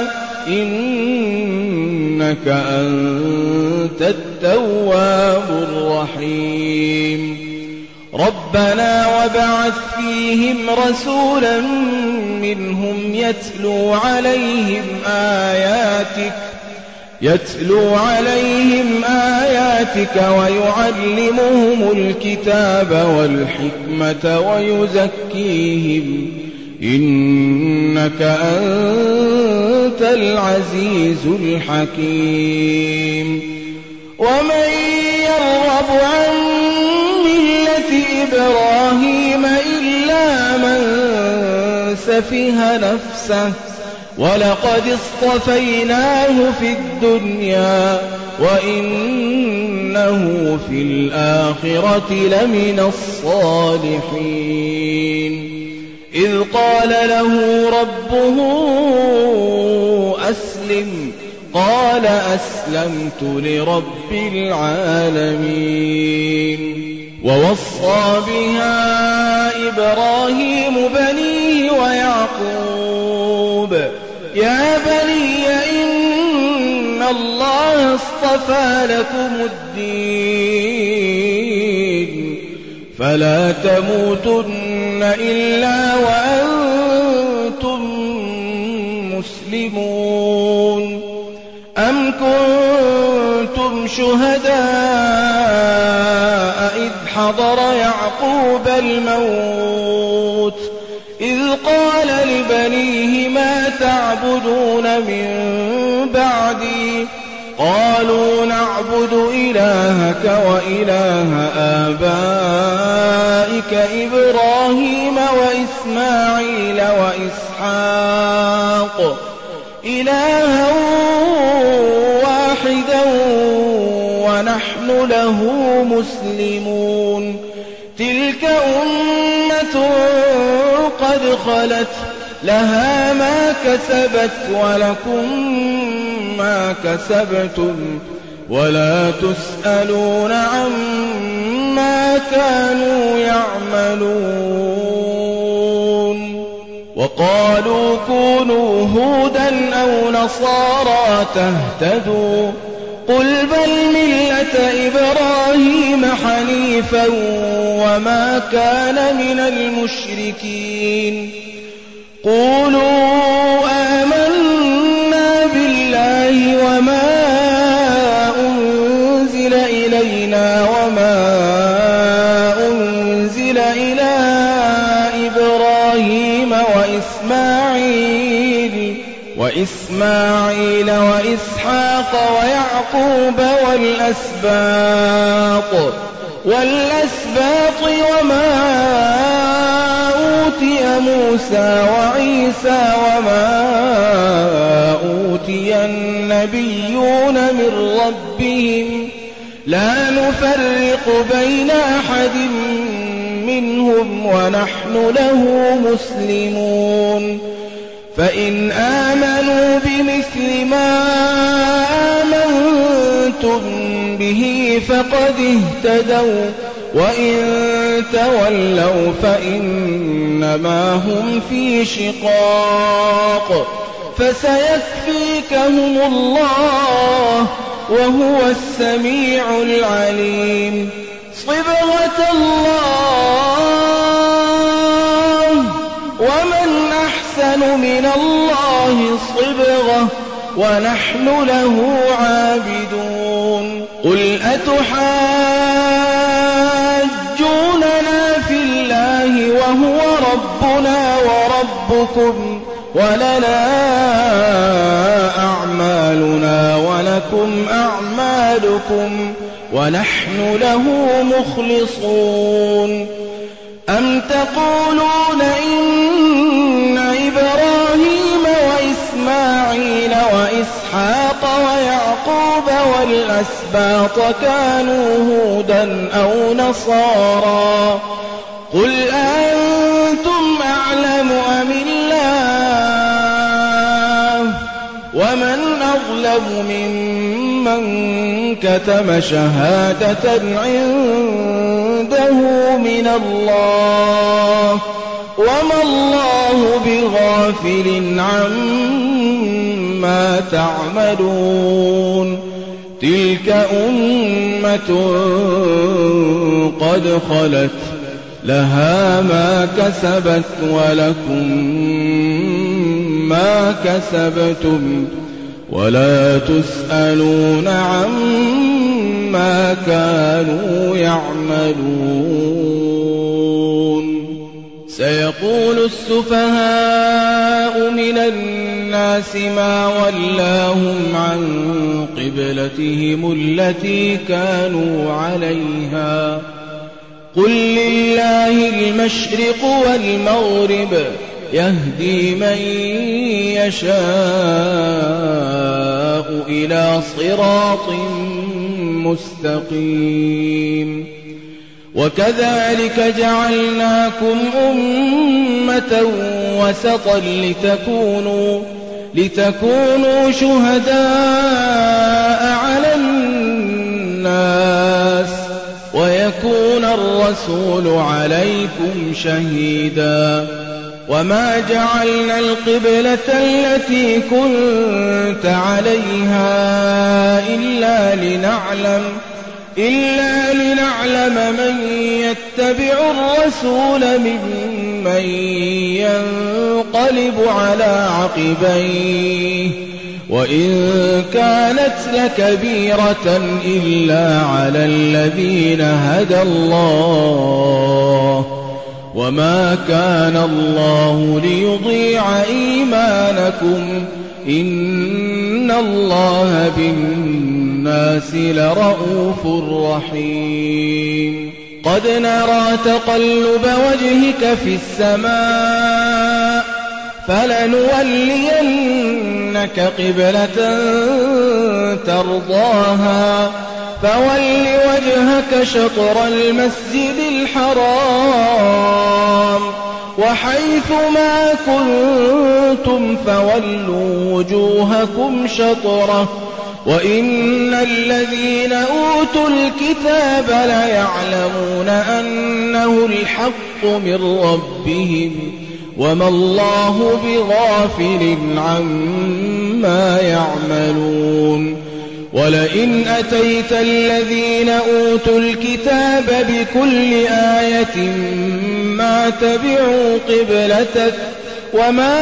[SPEAKER 1] إنك أنت التواب الرحيم ربنا وابعث فيهم رسولا منهم يتلو عليهم آياتك يتلو عليهم آياتك ويعلمهم الكتاب والحكمة ويزكيهم إنك أنت العزيز الحكيم ومن يرغب عن ملة إبراهيم إلا من سفه نفسه ولقد اصطفيناه في الدنيا وإنه في الآخرة لمن الصالحين إذ قال له ربه أسلم قال أسلمت لرب العالمين ووصى بها إبراهيم بنيه ويعقوب يا بني إن الله اصطفى لكم الدين فلا تموتن إلا وأنتم مسلمون أم كنتم شهداء إذ حضر يعقوب الموت إذ قال لبنيه ما تعبدون من بعدي قالوا نعبد إلهك وإله آبائك إبراهيم وإسماعيل وإسحاق إلها واحدا ونحن له مسلمون تلك أمة قد خلت لها ما كسبت ولكم ما كسبتم ولا تسألون عما كانوا يعملون وقالوا كونوا هودا أو نصارى تهتدوا قل بل ملة إبراهيم حنيفا وما كان من المشركين قولوا آمنا بالله وما أنزل إلينا وما أنزل إلى إبراهيم وإسماعيل وإسماعيل وإسحاق ويعقوب والأسباط والأسباط وما أوتي موسى وعيسى وما أوتي النبيون من ربهم لا نفرق بين أحد منهم ونحن له مسلمون فإن آمنوا بمثل ما آمنتم به فقد اهتدوا وإن تولوا فإنما هم في شقاق فسيكفيكهم الله وهو السميع العليم صبغة الله ومن أحسن من الله صبغة ونحن له عابدون قل أتحاجوننا في الله وهو ربنا وربكم ولنا أعمالنا ولكم أعمالكم ونحن له مخلصون أم تقولون إن إبراهيم وإسماعيل وإسحاق ويعقوب والأسباط كانوا هودا أو نصارى قل أنتم أعلم أم الله ومن أظلم ممن كتم شهادة عنده من الله وما الله بغافل عما تعملون تلك أمة قد خلت لها ما كسبت ولكم ما كسبتم ولا تسألون عما كانوا يعملون سيقول السفهاء من الناس ما ولاهم عن قبلتهم التي كانوا عليها قل لله المشرق والمغرب يهدي من يشاء إلى صراط مستقيم وكذلك جعلناكم أمة وسطا لتكونوا لتكونوا شهداء على الناس ويكون الرسول عليكم شهيدا وما جعلنا القبلة التي كنت عليها إلا لنعلم إلا لنعلم من يتبع الرسول ممن ينقلب على عقبيه وإن كانت لكبيرة إلا على الذين هدى الله وما كان الله ليضيع إيمانكم إن الله بالناس لرءوف رحيم قد نرى تقلب وجهك في السماء فلنولينك قبلة ترضاها فول وجهك شطر المسجد الحرام وحيث ما كنتم فولوا وجوهكم شطره وإن الذين أوتوا الكتاب ليعلمون أنه الحق من ربهم وما الله بغافل عما يعملون ولئن أتيت الذين أوتوا الكتاب بكل آية ما تبعوا قبلتك وما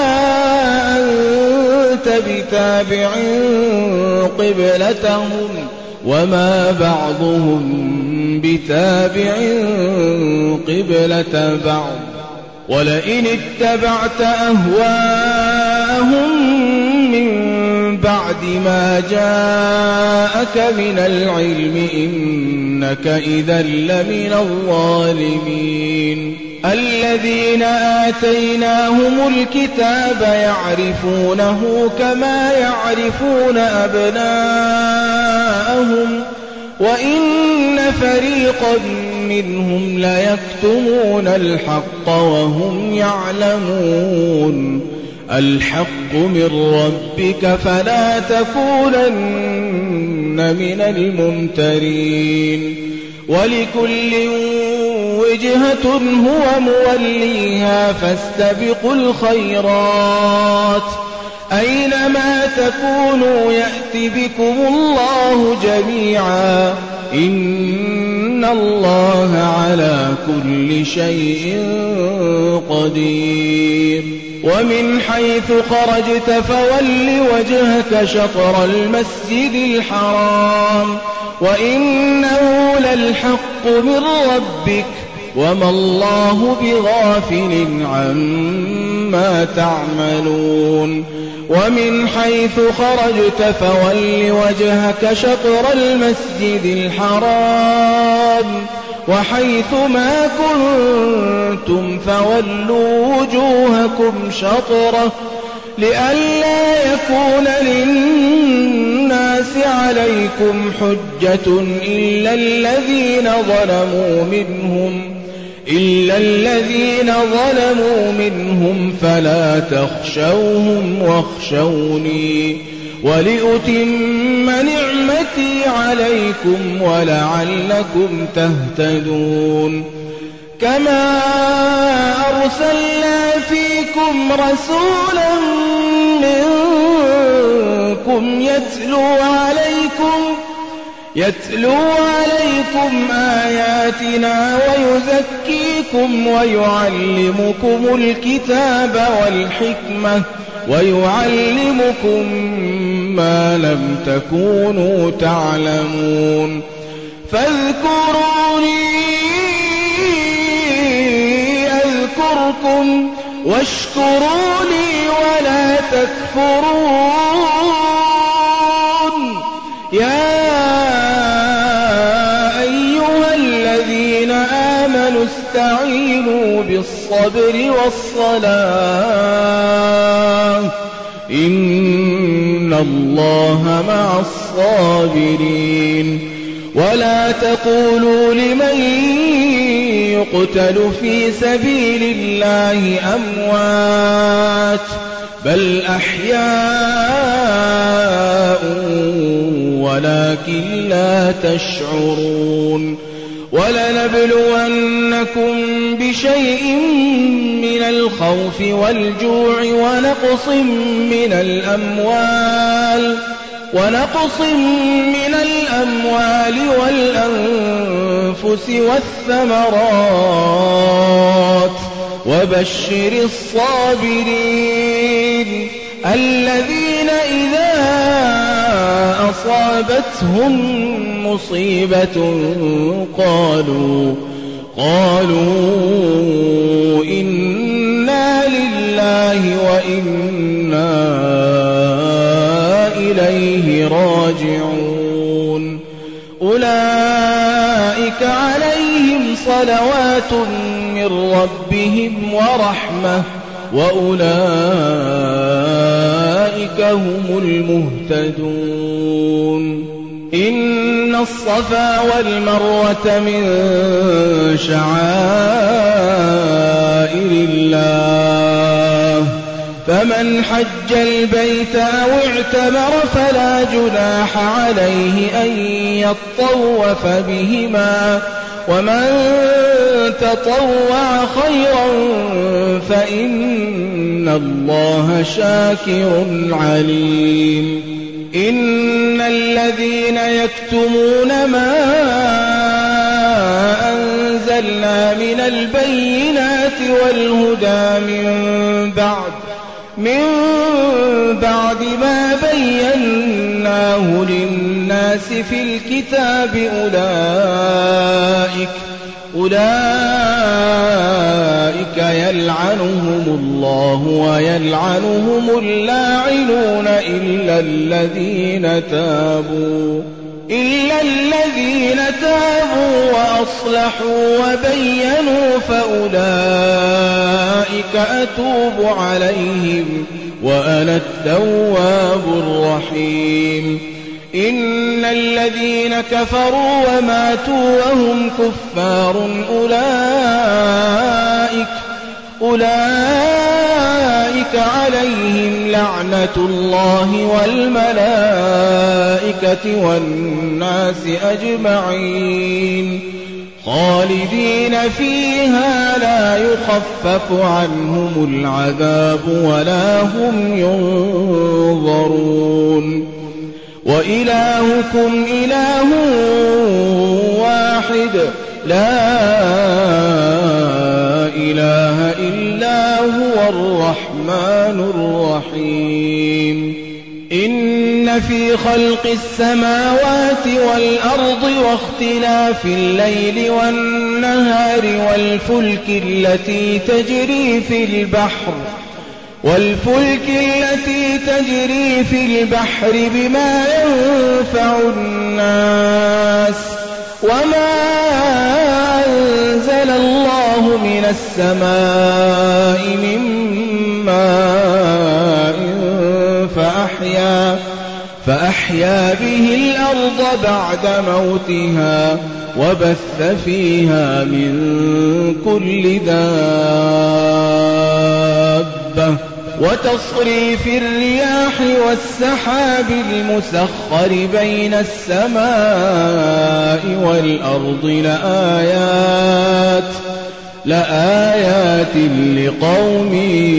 [SPEAKER 1] أنت بتابع قبلتهم وما بعضهم بتابع قبلة بعض ولئن اتبعت أهواءهم من بعد ما جاءك من العلم إنك إذا لمن الظالمين الذين آتيناهم الكتاب يعرفونه كما يعرفون أبناءهم وإن فريقا منهم ليكتمون الحق وهم يعلمون الحق من ربك فلا تكونن من الممترين ولكل وجهة هو موليها فاستبقوا الخيرات أينما تكونوا يأتي بكم الله جميعا إن الله على كل شيء قدير ومن حيث خرجت فول وجهك شطر المسجد الحرام وإنه للحق من ربك وما الله بغافل عما ما تعملون ومن حيث خرجت فول وجهك شطر المسجد الحرام وحيث ما كنتم فولوا وجوهكم شطره لئلا يكون للناس عليكم حجة إلا الذين ظلموا منهم إلا الذين ظلموا منهم فلا تخشوهم واخشوني ولأتم نعمتي عليكم ولعلكم تهتدون كما أرسلنا فيكم رسولا منكم يتلو عليكم يتلو عليكم آياتنا ويزكيكم ويعلمكم الكتاب والحكمة ويعلمكم ما لم تكونوا تعلمون فاذكروني أذكركم واشكروا لي ولا تكفرون يا أيها الذين آمنوا استعينوا بالصبر والصلاة إن الله مع الصابرين ولا تقولوا لمن يقتل في سبيل الله أموات بل أحياء ولكن لا تشعرون ولنبلونكم بشيء من الخوف والجوع ونقص من الأموال ونقص من الأموال والأنفس والثمرات وبشر الصابرين الذين إذا أصابتهم مصيبة قالوا قالوا إنا لله وإنا إليه راجعون أولئك عليهم صلوات من ربهم ورحمة وأولئك هم المهتدون إن الصفا والمروة من شعائر الله فمن حج البيت أو اعتمر فلا جناح عليه أن يطوف بهما ومن تطوع خيرا فإن الله شاكر عليم إن الذين يكتمون ما أنزلنا من البينات والهدى من بعد من بعد ما بيناه للناس في الكتاب أولئك أولئك يلعنهم الله ويلعنهم اللاعنون إلا الذين تابوا إلا الذين تابوا وأصلحوا وبينوا فأولئك أتوب عليهم وأنا التواب الرحيم إن الذين كفروا وماتوا وهم كفار أولئك أولئك عليهم لعنة الله والملائكة والناس أجمعين خالدين فيها لا يخفف عنهم العذاب ولا هم ينظرون وإلهكم إله واحد لا إله إلا هو الرحمن الرحيم إن في خلق السماوات والأرض واختلاف الليل والنهار والفلك التي تجري في البحر والفلك التي تجري في البحر بما ينفع الناس وما أنزل الله من السماء من ماء فأحيا, فأحيا به الأرض بعد موتها وبث فيها من كل دابة وتصريف الرياح والسحاب المسخر بين السماء والأرض لآيات لآيات لقوم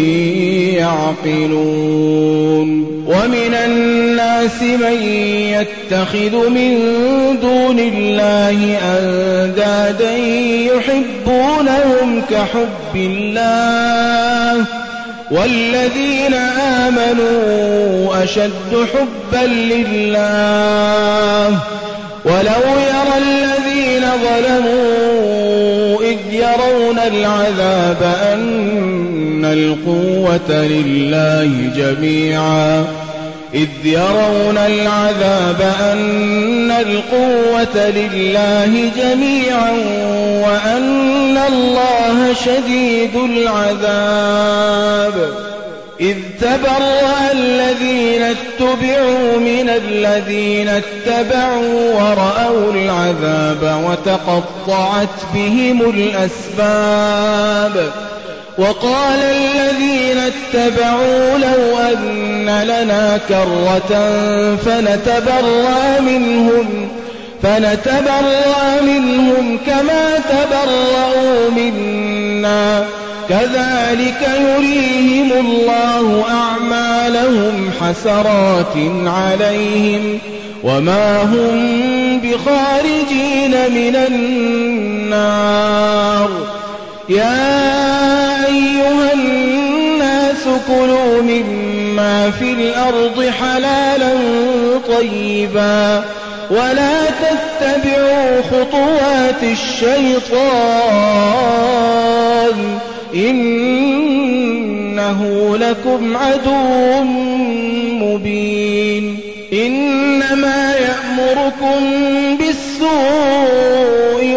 [SPEAKER 1] يعقلون ومن الناس من يتخذ من دون الله أندادا يحبونهم كحب الله والذين آمنوا أشد حبا لله ولو يرى الذين ظلموا إذ يرون العذاب أن القوة لله جميعا إذ يرون العذاب أن القوة لله جميعا وأن الله شديد العذاب إذ تبرأ الذين اتبعوا من الذين اتبعوا ورأوا العذاب وتقطعت بهم الأسباب وقال الذين اتبعوا لو أن لنا كرة فنتبرأ منهم فنتبرأ منهم كما تبرأوا منا كذلك يريهم الله أعمالهم حسرات عليهم وما هم بخارجين من النار يا أيها الناس كلوا مما في الأرض حلالا طيبا ولا تتبعوا خطوات الشيطان إنه لكم عدو مبين إنما يأمركم بالسوء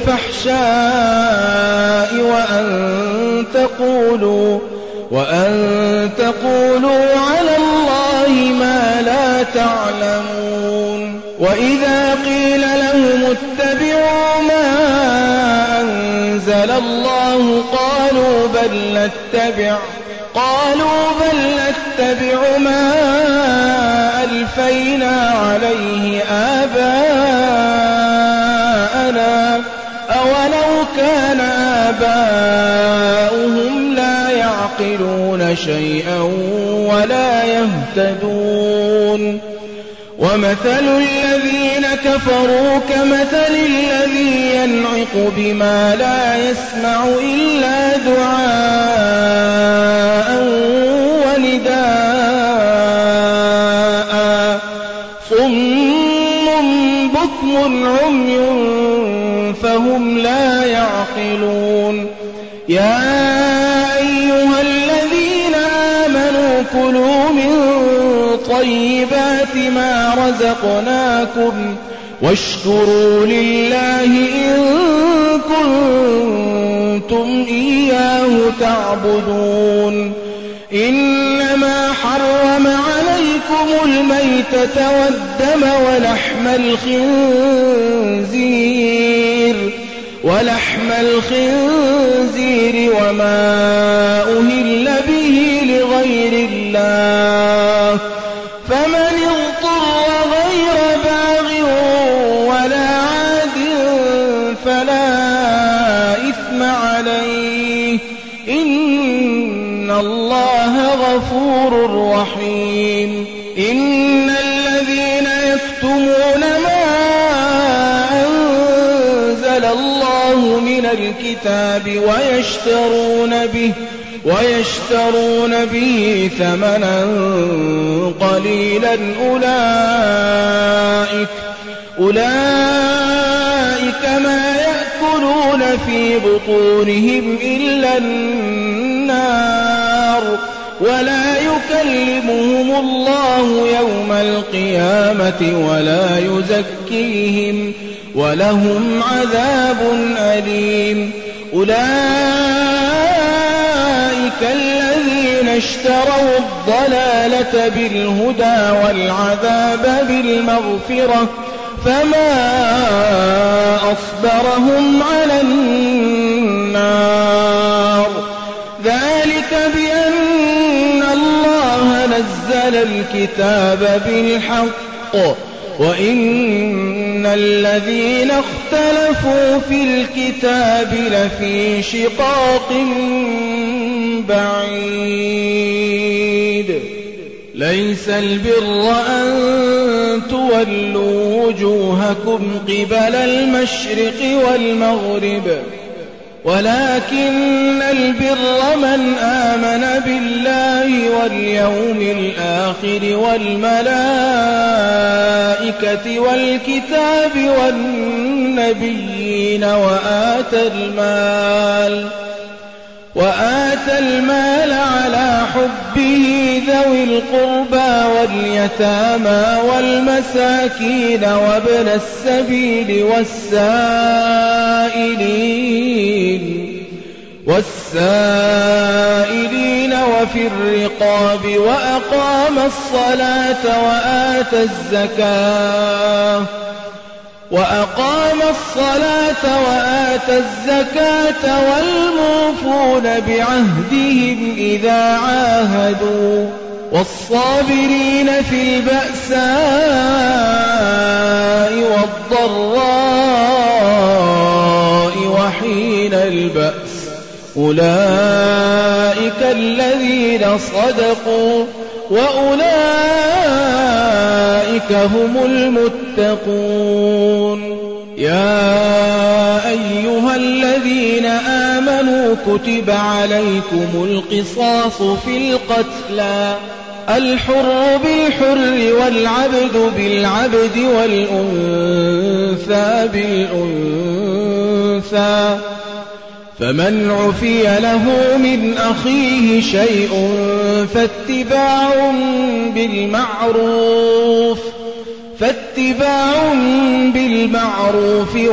[SPEAKER 1] والفحشاء وأن تقولوا وأن تقولوا على الله ما لا تعلمون وإذا قيل لهم اتبعوا ما أنزل الله قالوا بل نتبع قالوا بل نتبع ما ألفينا عليه آباءنا أولو كان آباؤهم لا يعقلون شيئا ولا يهتدون ومثل الذين كفروا كمثل الذي ينعق بما لا يسمع إلا دعاء ونداء صم بكم عمي فهم لا يعقلون يا أيها الذين آمنوا كلوا من طيبات ما رزقناكم واشكروا لله إن كنتم إياه تعبدون إنما حرم عليكم الميتة والدم ولحم الخنزير ولحم الخنزير وما أهل به لغير الله فمن اضطر غير باغ ولا عاد فلا إثم عليه إن الله غفور رحيم إن الذين يكتمون ما أنزل الله من الكتاب ويشترون به ويشترون به ثمنا قليلا أولئك أولئك ما يأكلون في بطونهم إلا النار ولا يكلمهم الله يوم القيامة ولا يزكيهم ولهم عذاب أليم. أولئك الذين اشتروا الضلالة بالهدى والعذاب بالمغفرة فما أصبرهم على النار. ذلك بأن الله نزل الكتاب بالحق وإن الذين اختلفوا في الكتاب لفي شقاق بعيد. ليس البر أن تولوا وجوهكم قبل المشرق والمغرب ولكن البر من آمن بالله واليوم الآخر والملائكة والكتاب والنبيين وآتى المال وآتى المال على حبه ذوي القربى واليتامى والمساكين وابن السبيل والسائلين والسائلين وفي الرقاب وأقام الصلاة وآتى الزكاة وأقام الصلاة وآتى الزكاة والموفون بعهدهم إذا عاهدوا والصابرين في البأساء والضراء وحين البأس. أولئك الذين صدقوا وأولئك هم المتقون. يا أيها الذين آمنوا كتب عليكم القصاص في القتلى الحر بالحر والعبد بالعبد والأنثى بالأنثى فمن عفي له من أخيه شيء فاتباع بالمعروف فاتباع بالمعروف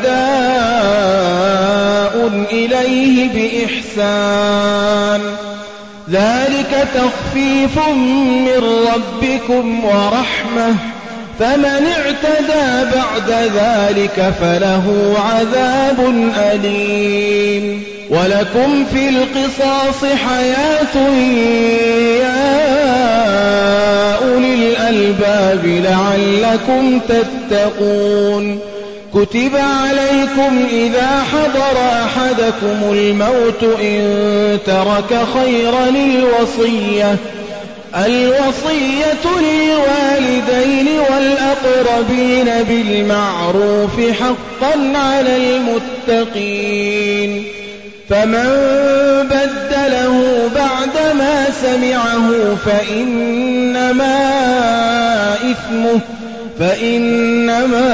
[SPEAKER 1] وأداء إليه بإحسان ذلك تخفيف من ربكم ورحمة فمن اعتدى بعد ذلك فله عذاب أليم. ولكم في القصاص حياة يا أولي الألباب لعلكم تتقون. كتب عليكم إذا حضر أحدكم الموت إن ترك خيرا الوصية الوصية للوالدين والأقربين بالمعروف حقا على المتقين. فمن بدله بعدما سمعه فإنما إثمه فإنما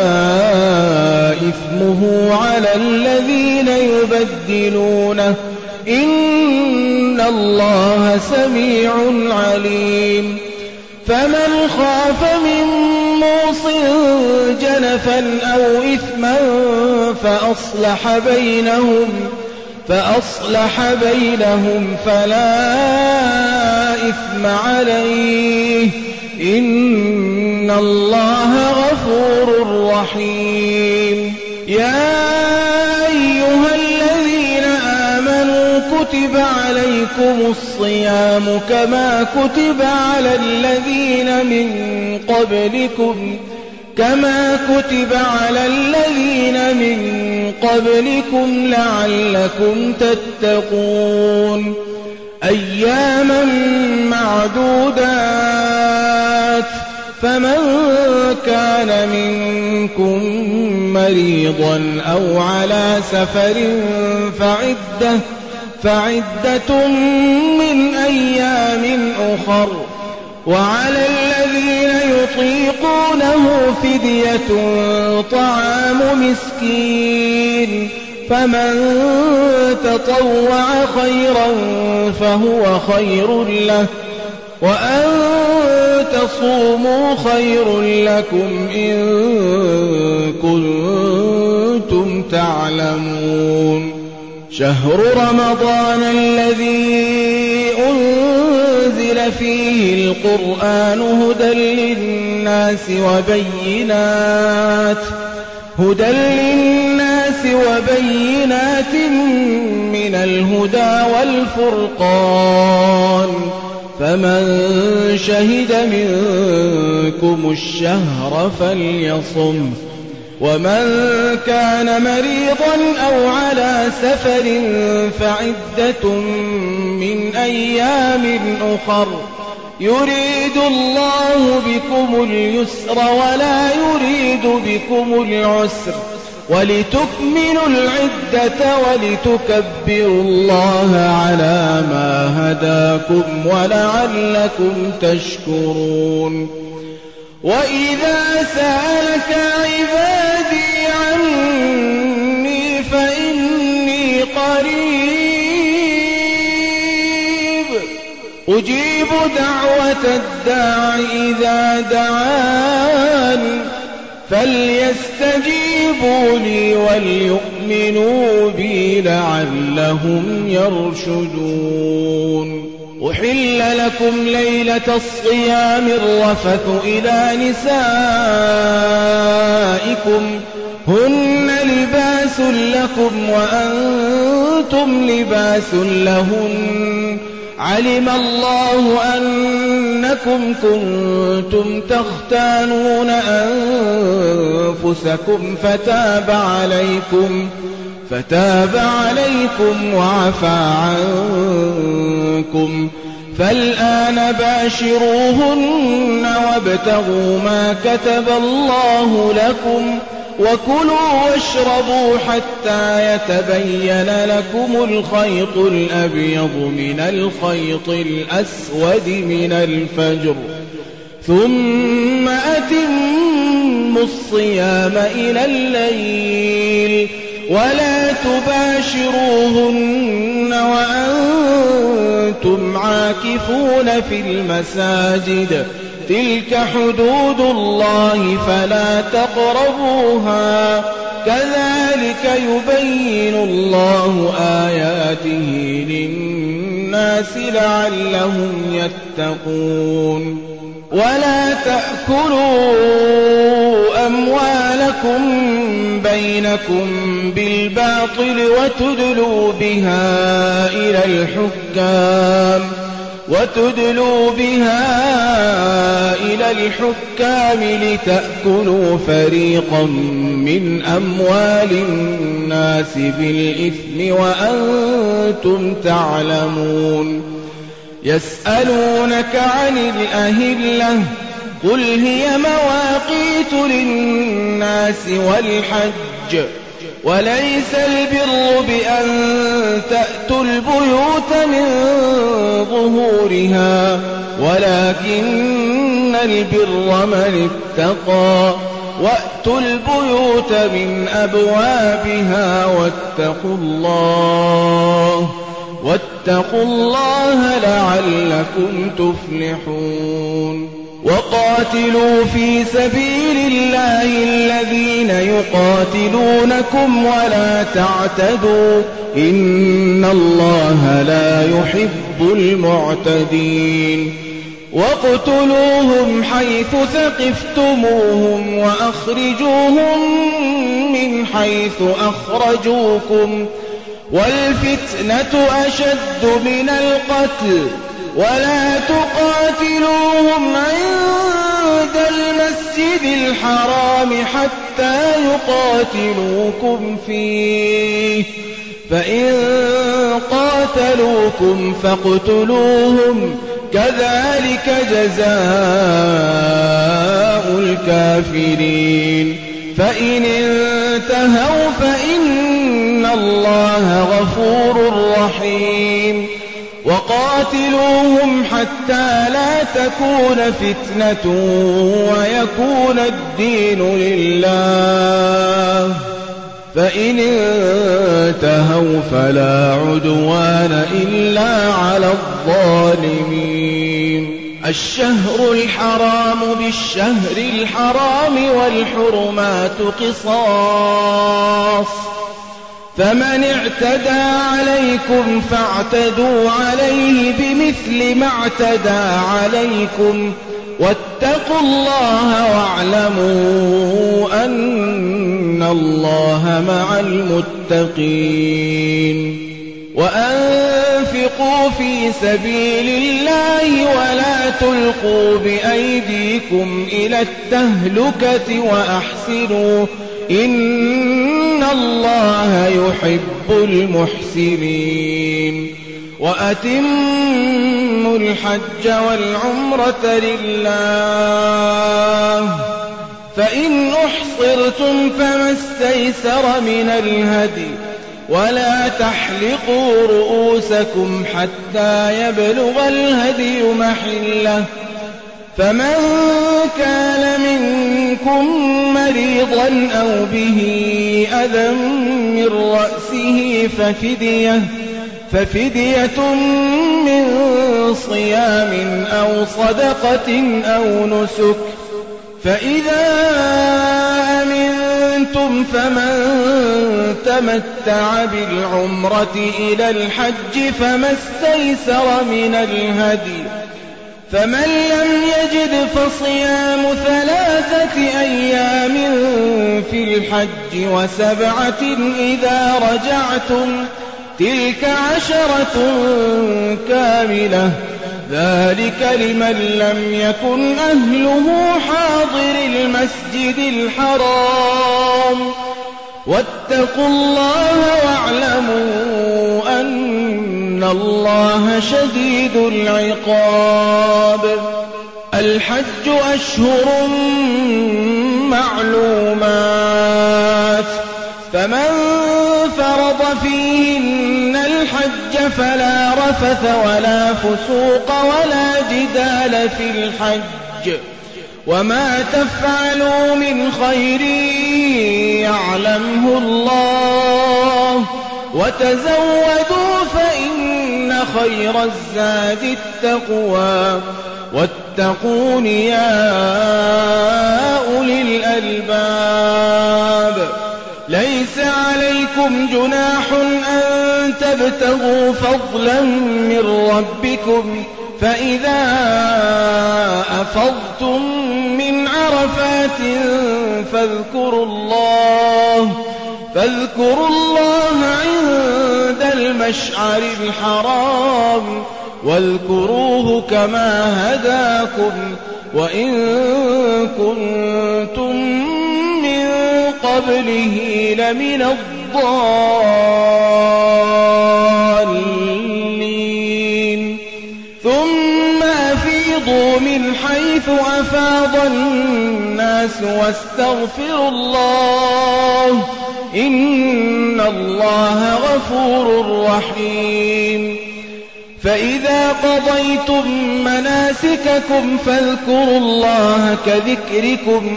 [SPEAKER 1] إثمه على الذين يبدلونه إن الله سميع عليم. فمن خاف من موص جنفا أو إثما فأصلح بينهم فأصلح بينهم فلا إثم عليه إن الله غفور رحيم. يا أيها الذين آمنوا كتب عليكم الصيام كما كتب على الذين من قبلكم كما كتب على الذين من قبلكم لعلكم تتقون. أياما معدودات فمن كان منكم مريضا أو على سفر فعدة فعدة من أيام أخر وعلى الذين يطيقونه فدية طعام مسكين فمن تطوع خيرا فهو خير له وأن تصوموا خير لكم إن كنتم تعلمون شهر رمضان الذي أنزل فيه القرآن هدى للناس وبينات هدى للناس وبينات من الهدى والفرقان فمن شهد منكم الشهر فليصم ومن كان مريضا أو على سفر فعدة من أيام أخر يريد الله بكم اليسر ولا يريد بكم العسر ولتكملوا العدة ولتكبروا الله على ما هداكم ولعلكم تشكرون وإذا سألك عبادي عني فإني قريب أجيب دعوة الداع إذا دعان فليستجيبوا لي وليؤمنوا بي لعلهم يرشدون أحل لكم ليلة الصيام الرفث إلى نسائكم هن لباس لكم وأنتم لباس لهن علم الله أنكم كنتم تختانون أنفسكم فتاب عليكم فتاب عليكم وعفى عنكم فالآن باشروهن وابتغوا ما كتب الله لكم وكلوا واشربوا حتى يتبين لكم الخيط الأبيض من الخيط الأسود من الفجر ثم أتموا الصيام إلى الليل ولا تباشروهن وأنتم عاكفون في المساجد تلك حدود الله فلا تقربوها كذلك يبين الله آياته للناس لعلهم يتقون ولا تأكلوا أموالكم بينكم بالباطل وتدلوا بها إلى الحكام وتدلوا بها إلى الحكام لتأكلوا فريقا من أموال الناس بالإثم وأنتم تعلمون يسألونك عن الأهلة قل هي مواقيت للناس والحج وليس البر بأن تأتوا البيوت من ظهورها ولكن البر من اتقى وأتوا البيوت من أبوابها واتقوا الله واتقوا الله لعلكم تفلحون وقاتلوا في سبيل الله الذين يقاتلونكم ولا تعتدوا إن الله لا يحب المعتدين واقتلوهم حيث ثقفتموهم وأخرجوهم من حيث أخرجوكم والفتنة أشد من القتل ولا تقاتلوهم عند المسجد الحرام حتى يقاتلوكم فيه فإن قاتلوكم فاقتلوهم كذلك جزاء الكافرين فإن انتهوا فإن الله غفور رحيم وقاتلوهم حتى لا تكون فتنة ويكون الدين لله فإن انتهوا فلا عدوان إلا على الظالمين. الشهر الحرام بالشهر الحرام والحرمات قصاص، فمن اعتدى عليكم فاعتدوا عليه بمثل ما اعتدى عليكم، واتقوا الله واعلموا أن الله مع المتقين. وأنفقوا في سبيل الله ولا تلقوا بأيديكم إلى التهلكة وأحسنوا إن الله يحب المحسنين. وأتموا الحج والعمرة لله، فإن أحصرتم فما استيسر من الهدي، ولا تحلقوا رؤوسكم حتى يبلغ الهدي محله، فمن كان منكم مريضا أو به أذى من رأسه ففدية ففدية من صيام أو صدقة أو نسك، فإذا أمنتم فمن تمتع بالعمرة إلى الحج فما استيسر من الهدي، فمن لم يجد فصيام ثلاثة أيام في الحج وسبعة إذا رجعتم، تلك عشرة كاملة، ذلك لمن لم يكن أهله حاضر المسجد الحرام. واتقوا الله واعلموا أن الله شديد العقاب. الحج أشهر معلومات، فمن فرض فيهن الحج فلا رفث ولا فسوق ولا جدال في الحج، وما تفعلوا من خير يعلمه الله، وتزودوا فإن خير الزاد التقوى، واتقون يا أولي الألباب. ليس عليكم جناح أن تبتغوا فضلا من ربكم، فإذا أفضتم من عرفات فاذكروا الله فاذكروا الله عند المشعر الحرام، واذكروه كما هداكم وإن كنتم من قبله لمن الضالين. ثم أفيضوا من حيث أفاض الناس واستغفروا الله إن الله غفور رحيم. فإذا قضيتم مناسككم فاذكروا الله كذكركم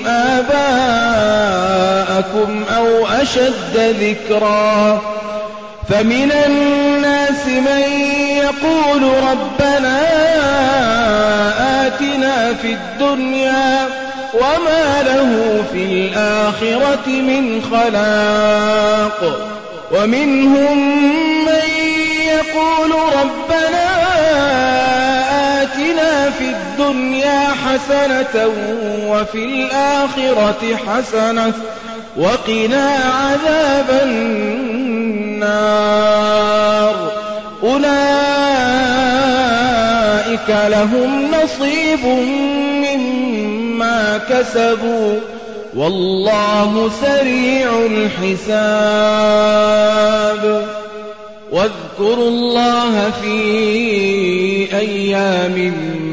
[SPEAKER 1] آباءكم أو أشد ذكرا. فمن الناس من يقول ربنا آتنا في الدنيا وما له في الآخرة من خلاق، ومنهم من يقول ربنا آتنا في الدنيا حسنة وفي الآخرة حسنة وقنا عذاب النار. أولئك لهم نصيب مما كسبوا والله سريع الحساب. واذكروا الله في أيام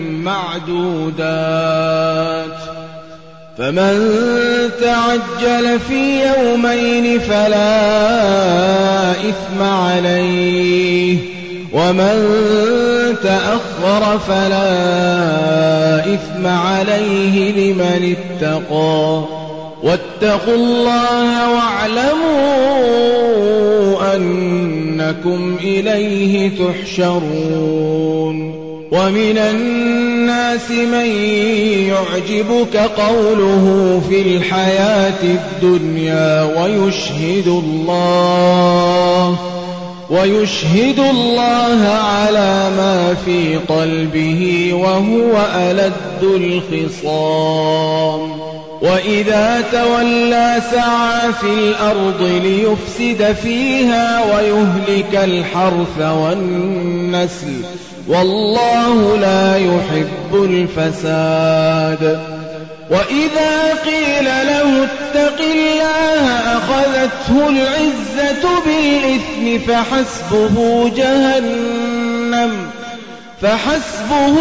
[SPEAKER 1] معدودات، فمن تعجل في يومين فلا إثم عليه، ومن تأخر فلا إثم عليه لمن اتقى، واتقوا الله واعلموا أنكم إليه تحشرون ومن الناس من يعجبك قوله في الحياة الدنيا ويشهد الله ويشهد الله على ما في قلبه وهو ألد الخصام وإذا تولى سعى في الأرض ليفسد فيها ويهلك الحرث والنسل والله لا يحب الفساد وإذا قيل له اتق الله أخذته العزة بالإثم فحسبه جهنم فحسبه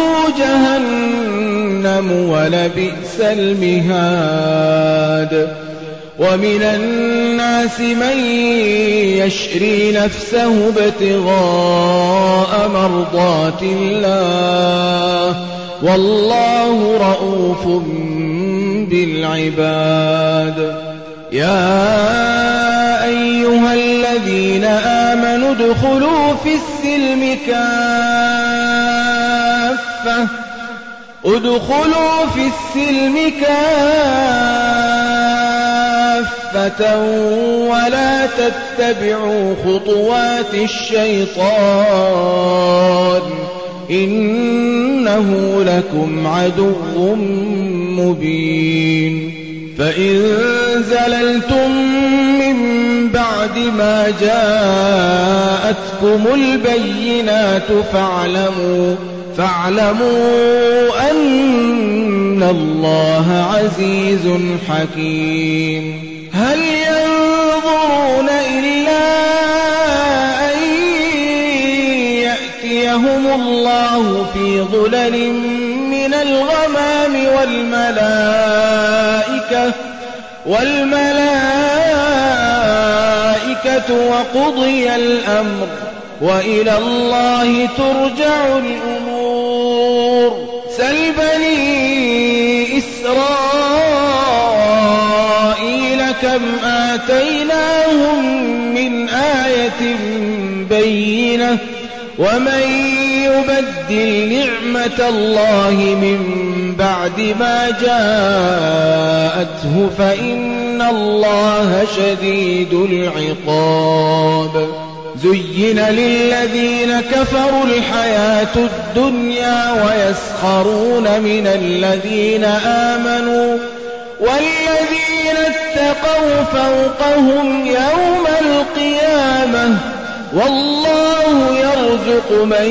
[SPEAKER 1] جهنم ولبئس المهاد ومن الناس من يشري نفسه ابتغاء مرضات الله والله رؤوف بالعباد يا أيها الذين آمنوا ادخلوا في السلم كافة ادخلوا في السلم كافة ولا تتبعوا خطوات الشيطان إنه لكم عدو مبين فإن زللتم من بعد ما جاءتكم البينات فاعلموا فاعلموا أن الله عزيز حكيم هل ينظرون إلا أن يأتيهم الله في ظلل من الغمام والملائكة والملائكة وقضي الأمر وإلى الله ترجع الأمور سل بني إسرائيل كم آتيناهم من آية بينة ومن يبدل نعمة الله من بعد ما جاءته فإن الله شديد العقاب زين للذين كفروا الحياة الدنيا ويسخرون من الذين آمنوا والذين اتقوا فوقهم يوم القيامة والله يرزق من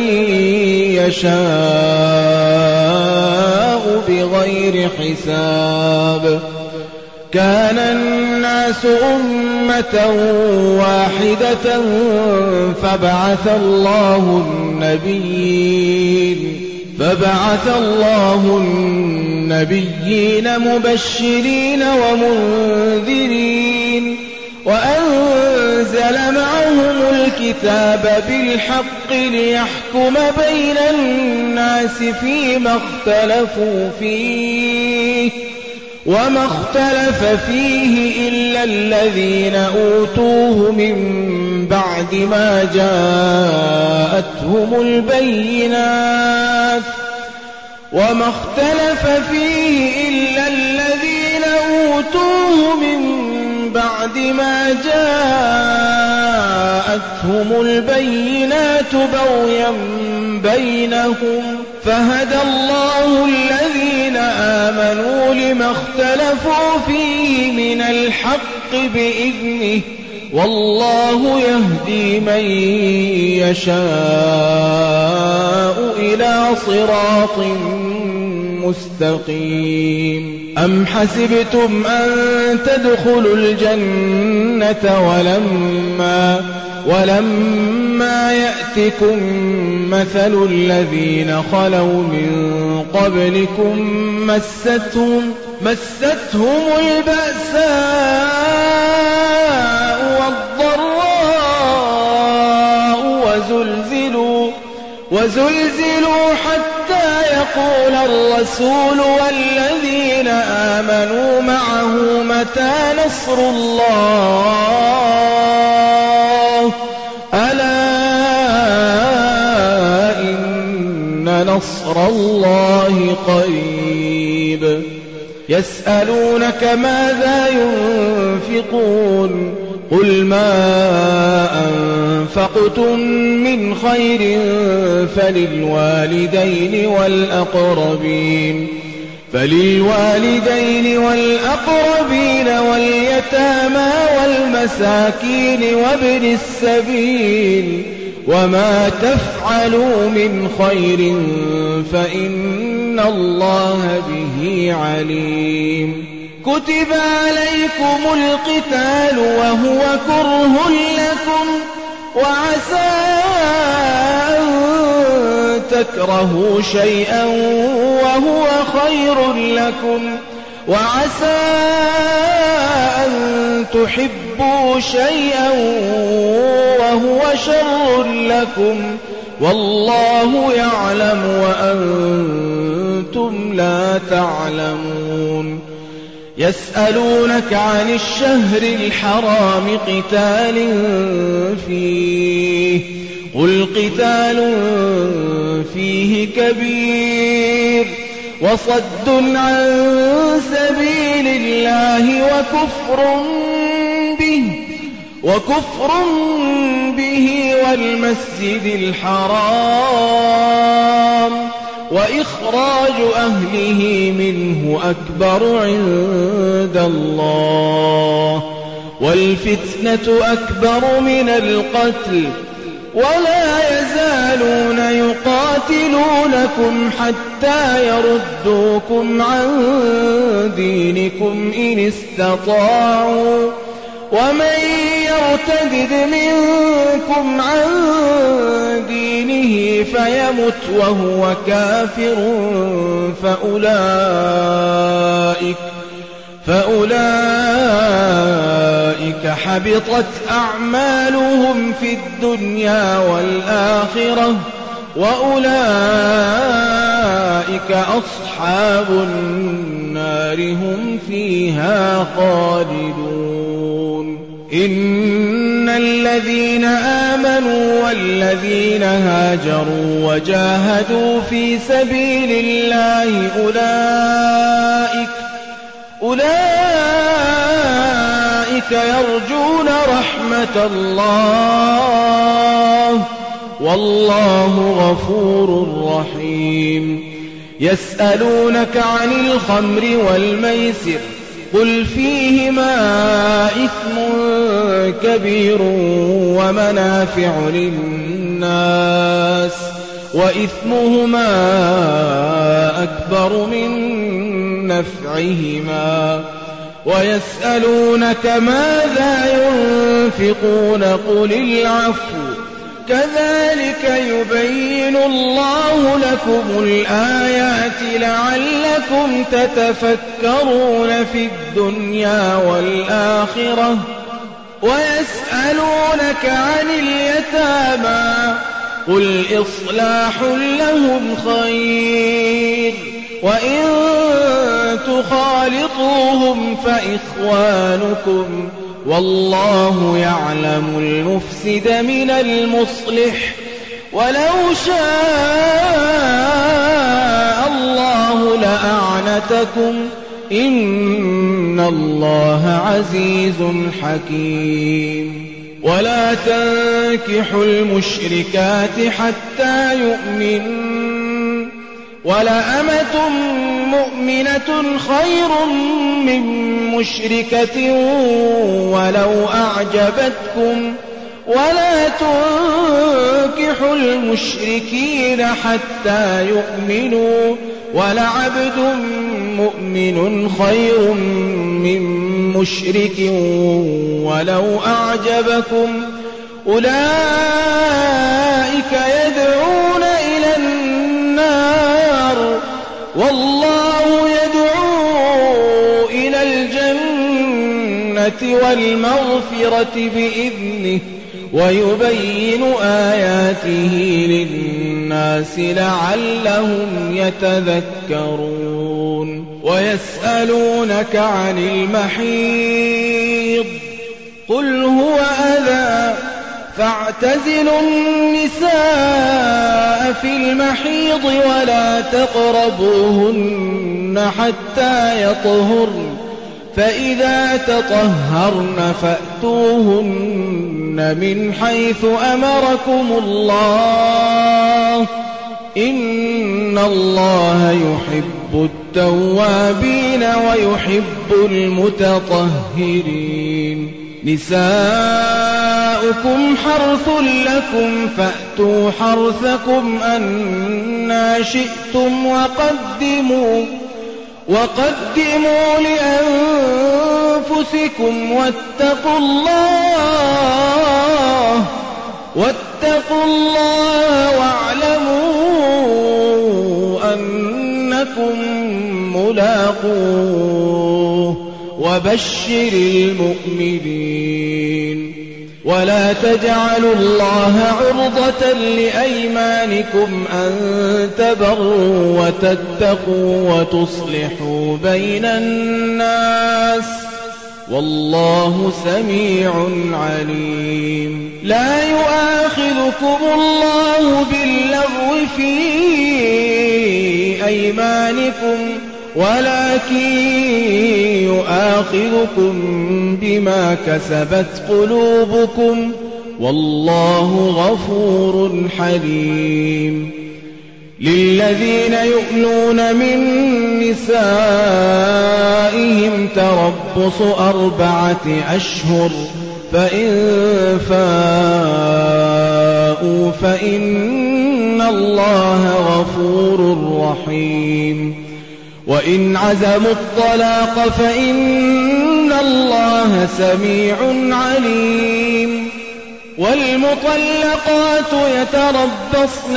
[SPEAKER 1] يشاء بغير حساب كان الناس أمة واحدة فبعث الله النبيين فبعث الله النبيين مبشرين ومنذرين وأنزل معهم الكتاب بالحق ليحكم بين الناس فيما اختلفوا فيه وما اختلف فيه إلا الذين أوتوه من بعد ما جاءتهم البينات وما اختلف فيه إلا الذين أوتوه من بعد ما جاءتهم البينات بغيا بينهم فهدى الله الذين آمنوا لما اختلفوا فيه من الحق بإذنه والله يهدي من يشاء إلى صراط مستقيم أم حسبتم أن تدخلوا الجنة ولما ولما يأتكم مثل الذين خلوا من قبلكم مستهم مستهم البأساء والضراء وزلزلوا وزلزلوا حتى يقول الرسول والذين آمنوا معه متى نصر الله ألا إن نصر الله قريب يسألونك ماذا ينفقون قل ما أنفقتم من خير فللوالدين والأقربين فللوالدين والأقربين واليتامى والمساكين وابن السبيل وما تفعلوا من خير فإن الله به عليم كتب عليكم القتال وهو كره لكم وعسى أن تكرهوا شيئا وهو خير لكم وعسى أن تحبوا شيئا وهو شر لكم والله يعلم وأنتم لا تعلمون يسألونك عن الشهر الحرام قتال فيه قل قتال فيه كبير وصد عن سبيل الله وكفر به وكفر به والمسجد الحرام وإخراج أهله منه أكبر عند الله والفتنة أكبر من القتل ولا يزالون يقاتلونكم حتى يردوكم عن دينكم إن استطاعوا ومن يرتد منكم عن دينه فيمت وهو كافر فأولئك فأولئك حبطت أعمالهم في الدنيا والآخرة وأولئك أصحاب النار هم فيها خالدون إن الذين آمنوا والذين هاجروا وجاهدوا في سبيل الله أولئك أولئك يرجون رحمة الله والله غفور رحيم يسألونك عن الخمر والميسر قل فيهما إثم كبير ومنافع للناس وإثمهما أكبر من نفعهما ويسألونك ماذا ينفقون قل العفو كذلك يبين الله لكم الآيات لعلكم تتفكرون في الدنيا والآخرة ويسألونك عن اليتامى قل إصلاح لهم خير وإن تخالطوهم فإخوانكم والله يعلم المفسد من المصلح ولو شاء الله لأعنتكم إن الله عزيز حكيم ولا تنكحوا المشركات حتى يؤمنوا ولأمة مؤمنة خير من مشركة ولو أعجبتكم ولا تنكحوا المشركين حتى يؤمنوا ولعبد مؤمن خير من مشرك ولو أعجبكم أولئك يدعون إلى النار والله يدعو إلى الجنة والمغفرة بإذنه ويبين آياته للناس الناس لعلهم يتذكرون ويسألونك عن المحيض قل هو أذى فاعتزلوا النساء في المحيض ولا تقربوهن حتى يطهرن فإذا تطهرن فأتوهن من حيث أمركم الله إن الله يحب التوابين ويحب المتطهرين نساؤكم حرث لكم فأتوا حرثكم أنى شئتم وقدموا وقدموا لأنفسكم واتقوا الله واتقوا الله واعلموا أنكم ملاقوه وبشر المؤمنين ولا تجعلوا الله عرضة لأيمانكم أن تبروا وتتقوا وتصلحوا بين الناس والله سميع عليم لا يؤاخذكم الله باللغو في أيمانكم ولكن يؤاخذكم بما كسبت قلوبكم والله غفور حليم للذين يؤلون من نسائهم تربص أربعة أشهر فإن فاءوا فإن الله غفور رحيم وإن عزموا الطلاق فإن الله سميع عليم والمطلقات يتربصن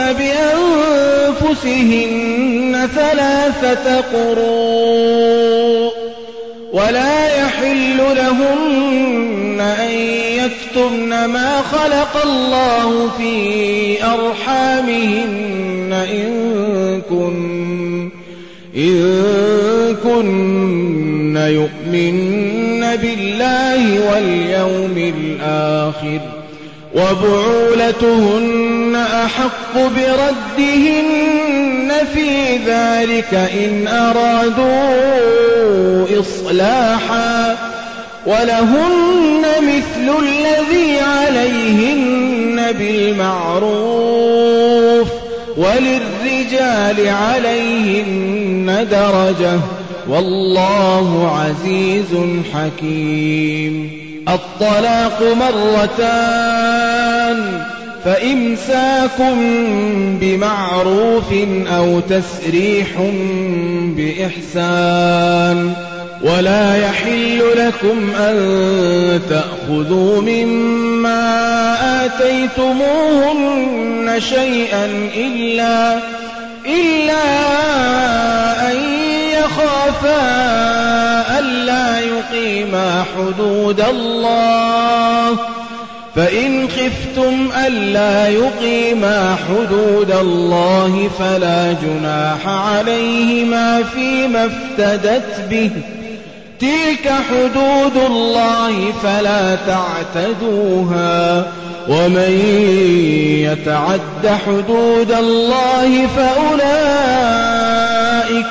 [SPEAKER 1] بأنفسهن ثلاثة قروء ولا يحل لهن أن يكتمن ما خلق الله في أرحامهن إن كن إن كن يؤمن بالله واليوم الآخر وبعولتهن أحق بردهن في ذلك إن أرادوا إصلاحا ولهن مثل الذي عليهن بالمعروف وللرجال عليهن درجة والله عزيز حكيم الطلاق مرتان فإمساك بمعروف أو تسريح بإحسان ولا يحل لكم أن تأخذوا مما آتيتموهن شيئا إلا, إلا أن يخافا ألا يقيما حدود الله فإن خفتم ألا يقيما حدود الله فلا جناح عليهما فيما افتدت به تلك حدود الله فلا تعتدوها ومن يتعد حدود الله فأولئك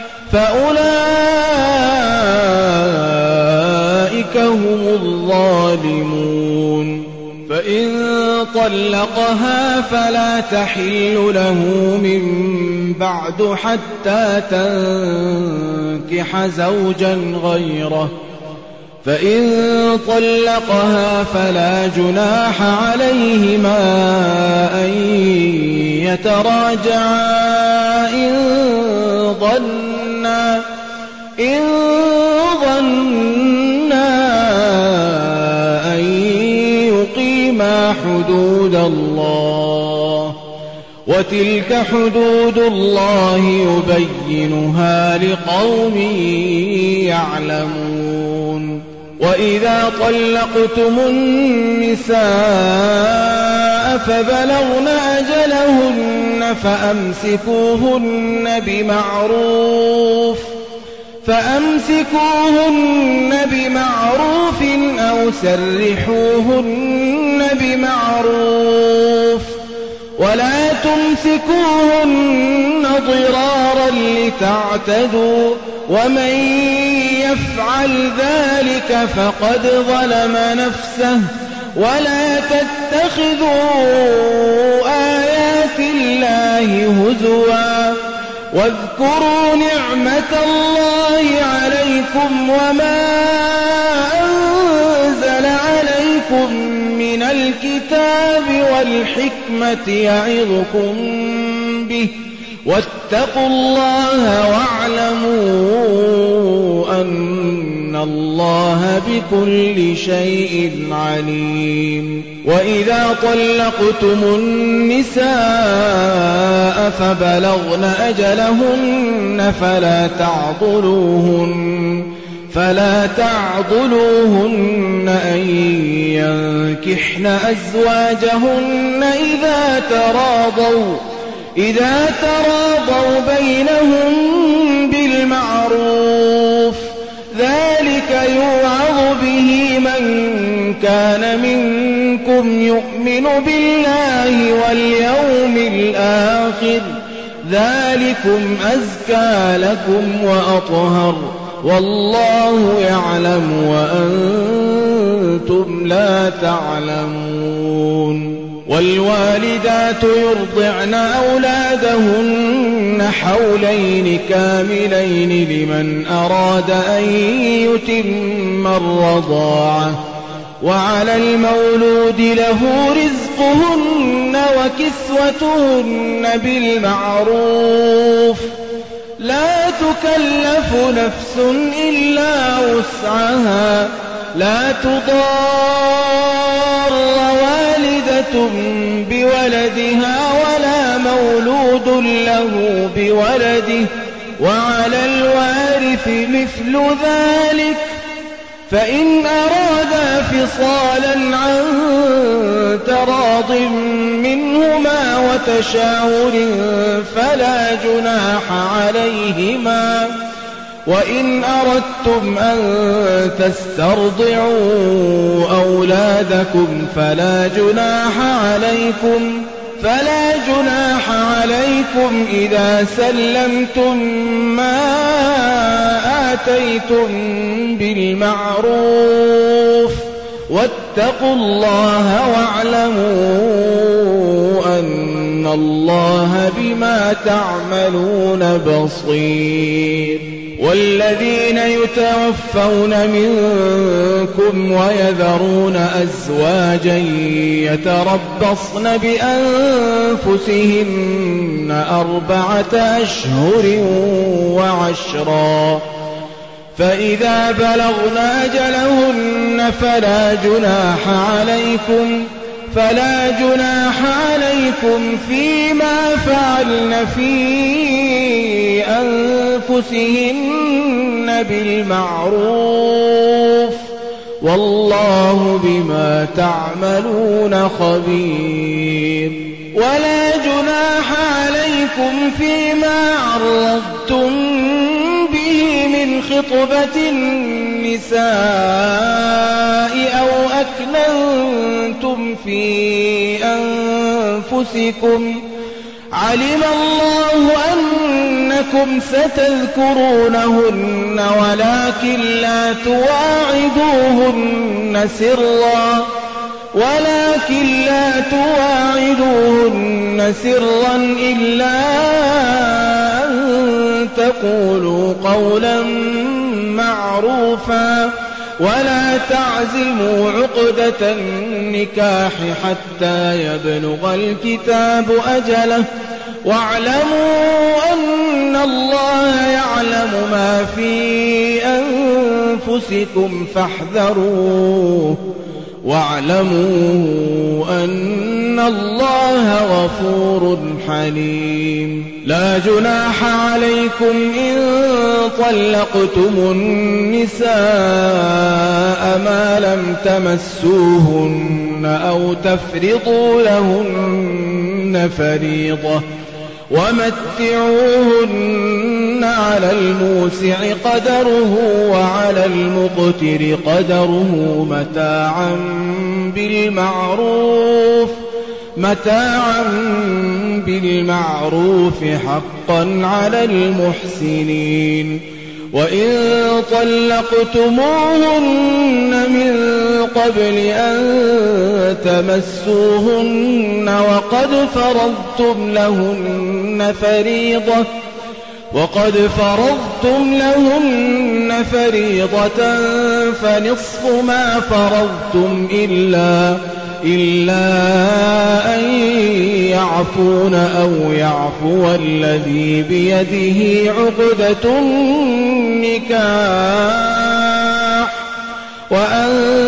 [SPEAKER 1] فأولئك هم الظالمون فإن طلقها فلا تحل له من بعد حتى تنكح زوجا غيره فإن طلقها فلا جناح عليهما أن يتراجعا إن ظنا إن ظنا أن يقيما حدود الله وتلك حدود الله يبينها لقوم يعلمون وإذا طلقتم النساء فبلغن أجلهن فأمسكوهن بمعروف فأمسكوهن بمعروف أو سرحوهن بمعروف ولا تمسكوهن ضرارا لتعتدوا ومن يفعل ذلك فقد ظلم نفسه ولا تتخذوا آيات الله هزوا واذكروا نعمة الله عليكم وما أنزل عليكم من الكتاب والحكمة يعظكم به واتقوا الله واعلموا أن الله بكل شيء عليم. وإذا طلقتم النساء فبلغن أجلهن فلا تعضلوهن فلا تعضلوهن أن ينكحن أزواجهن إذا تراضوا إذا تراضوا بينهم بالمعروف ذلك يوعظ به من كان منكم يؤمن بالله واليوم الآخر ذلكم أزكى لكم وأطهر والله يعلم وأنتم لا تعلمون. والوالدات يرضعن أولادهن حولين كاملين لمن أراد أن يتم الرضاعة وعلى المولود له رزقهن وكسوتهن بالمعروف لا تكلف نفس إلا وسعها لا تضار والدة بولدها ولا مولود له بولده وعلى الوارث مثل ذلك فإن أرادا فصالا عن تراض منهما وتشاور فلا جناح عليهما وإن أردتم أن تسترضعوا أولادكم فلا جناح عليكم فلا جناح عليكم إذا سلمتم ما آتيتم بالمعروف واتقوا الله واعلموا أن الله بما تعملون بصير. والذين يتوفون منكم ويذرون أزواجا يتربصن بأنفسهن أربعة أشهر وعشرا فإذا بلغن أجلهن فلا جناح عليكم فلا جناح عليكم فيما فعلن في أنفسهن بالمعروف والله بما تعملون خبير. ولا جناح عليكم فيما عرضتم به من خطبة النساء أو أكننتم في أنفسكم علم الله أنكم ستذكرونهن ولكن لا تواعدوهن سرا ولكن لا تواعدوهن سرا إلا أن تقولوا قولا معروفا ولا تعزموا عقدة النكاح حتى يبلغ الكتاب أجله واعلموا أن الله يعلم ما في أنفسكم فاحذروه واعلموا أن الله غفور حليم. لا جناح عليكم إن طلقتم النساء ما لم تمسوهن أو تفرضوا لهن فريضة ومتعوهن على الموسع قدره وعلى المقتر قدره متاعا بالمعروف متاعا بالمعروف حقا على المحسنين. وإن طلقتموهن من قبل أن تمسوهن وقد فرضتم لهن فريضة وقد فرضتم لهن فريضة فنصف ما فرضتم إلا إلا أن يعفون أو يعفو الذي بيده عقدة النكاح وأن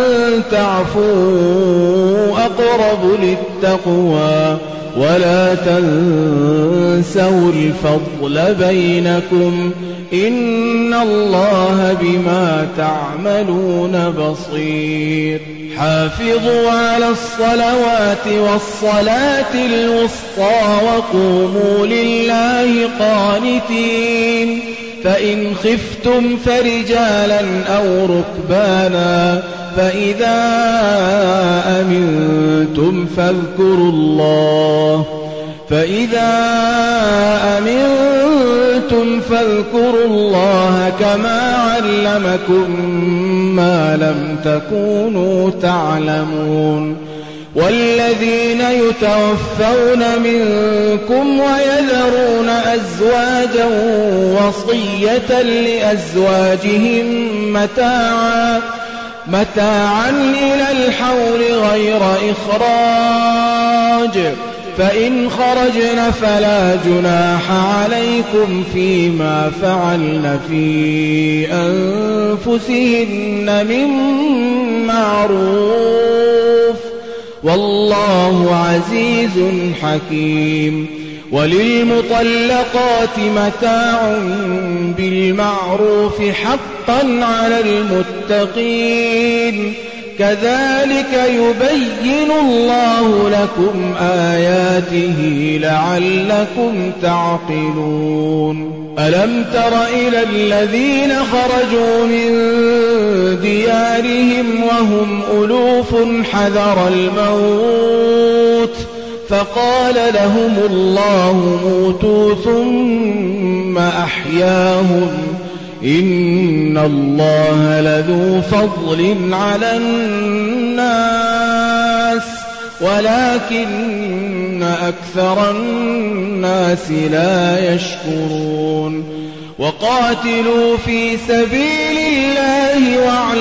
[SPEAKER 1] تعفوا أقرب للتقوى ولا تنسوا الفضل بينكم إن الله بما تعملون بصير. حافظوا على الصلوات والصلاة الوسطى وقوموا لله قانتين. فإن خفتم فرجالا أو ركبانا فإذا أمنتم فاذكروا الله فإذا أمنتم فاذكروا الله كما علمكم ما لم تكونوا تعلمون. والذين يتوفون منكم ويذرون أزواجا وصية لأزواجهم متاعا متاعا إلى الحول غير إخراج فإن خرجن فلا جناح عليكم فيما فعلن في أنفسهن من معروف والله عزيز حكيم. وللمطلقات متاع بالمعروف حقا على المتقين كذلك يبين الله لكم آياته لعلكم تعقلون. ألم تر إلى الذين خرجوا من ديارهم وهم ألوف حذر الموت فقال لهم الله موتوا ثم أحياهم إن الله لذو فضل على الناس ولكن أكثر الناس لا يشكرون. وقاتلوا في سبيل الله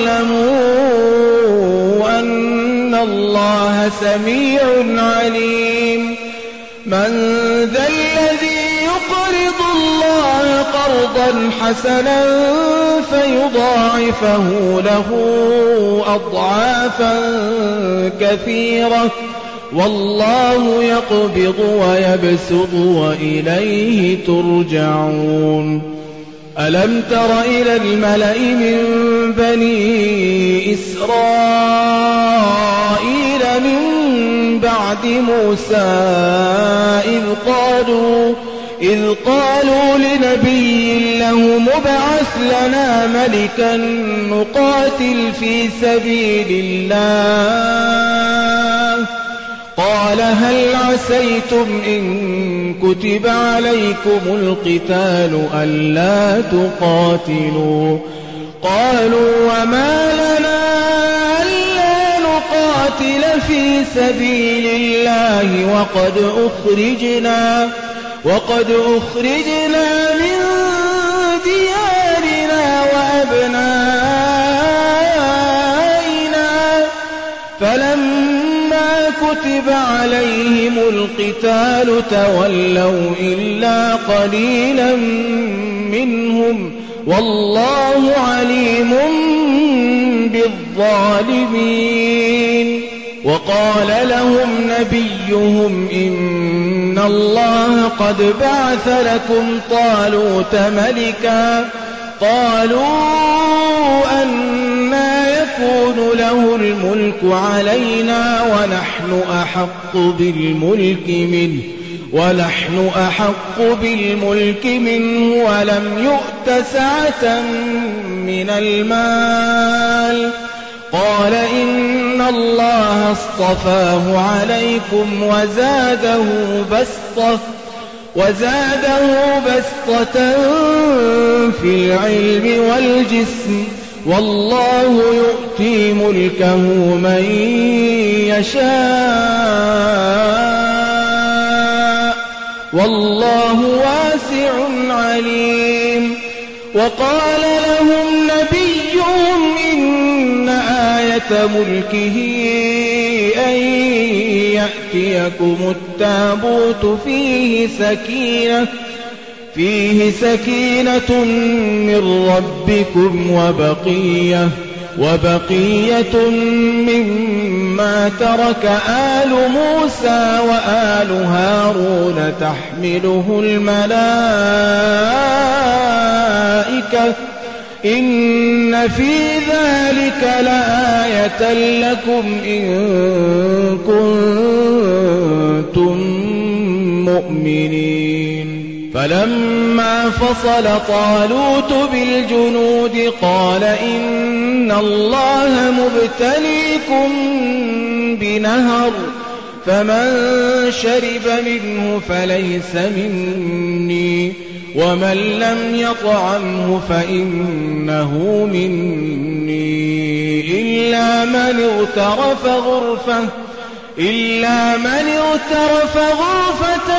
[SPEAKER 1] واعلموا أن الله سميع عليم. من ذا الذي يقرض الله قرضا حسنا فيضاعفه له أضعافا كثيرة والله يقبض ويبسط وإليه ترجعون. ألم تر إلى الملأ من بني إسرائيل من بعد موسى إذ قالوا إذ قالوا لنبي له مبعث لنا ملكا نقاتل في سبيل الله قال هل عسيتم إن كتب عليكم القتال ألا تقاتلوا قالوا وما لنا ألا نقاتل في سبيل الله وقد أخرجنا وقد أخرجنا من ديارنا وأبنائنا فلما كتب عليهم القتال تولوا إلا قليلا منهم والله عليم بالظالمين. وقال لهم نبيهم إن الله قد بعث لكم طالوت ملكا. قالوا أنى يكون له الملك علينا ونحن أحق بالملك منه ونحن أحق بالملك منه ولم يؤت سعة من المال. قال إن الله اصطفاه عليكم وزاده بسطة وزاده بسطة في العلم والجسم والله يؤتي ملكه من يشاء والله واسع عليم. وقال لهم نبيهم إن آية ملكه أن يأتيكم التابوت فيه سكينة فيه سكينة من ربكم وبقية وبقية مما ترك آل موسى وآل هارون تحمله الملائكة إن في ذلك لآية لكم إن كنتم مؤمنين. فلما فصل طالوت بالجنود قال إن الله مبتليكم بنهر فمن شرب منه فليس مني ومن لم يطعمه فإنه مني إلا من اغترف غرفة إلا من اغترف غرفة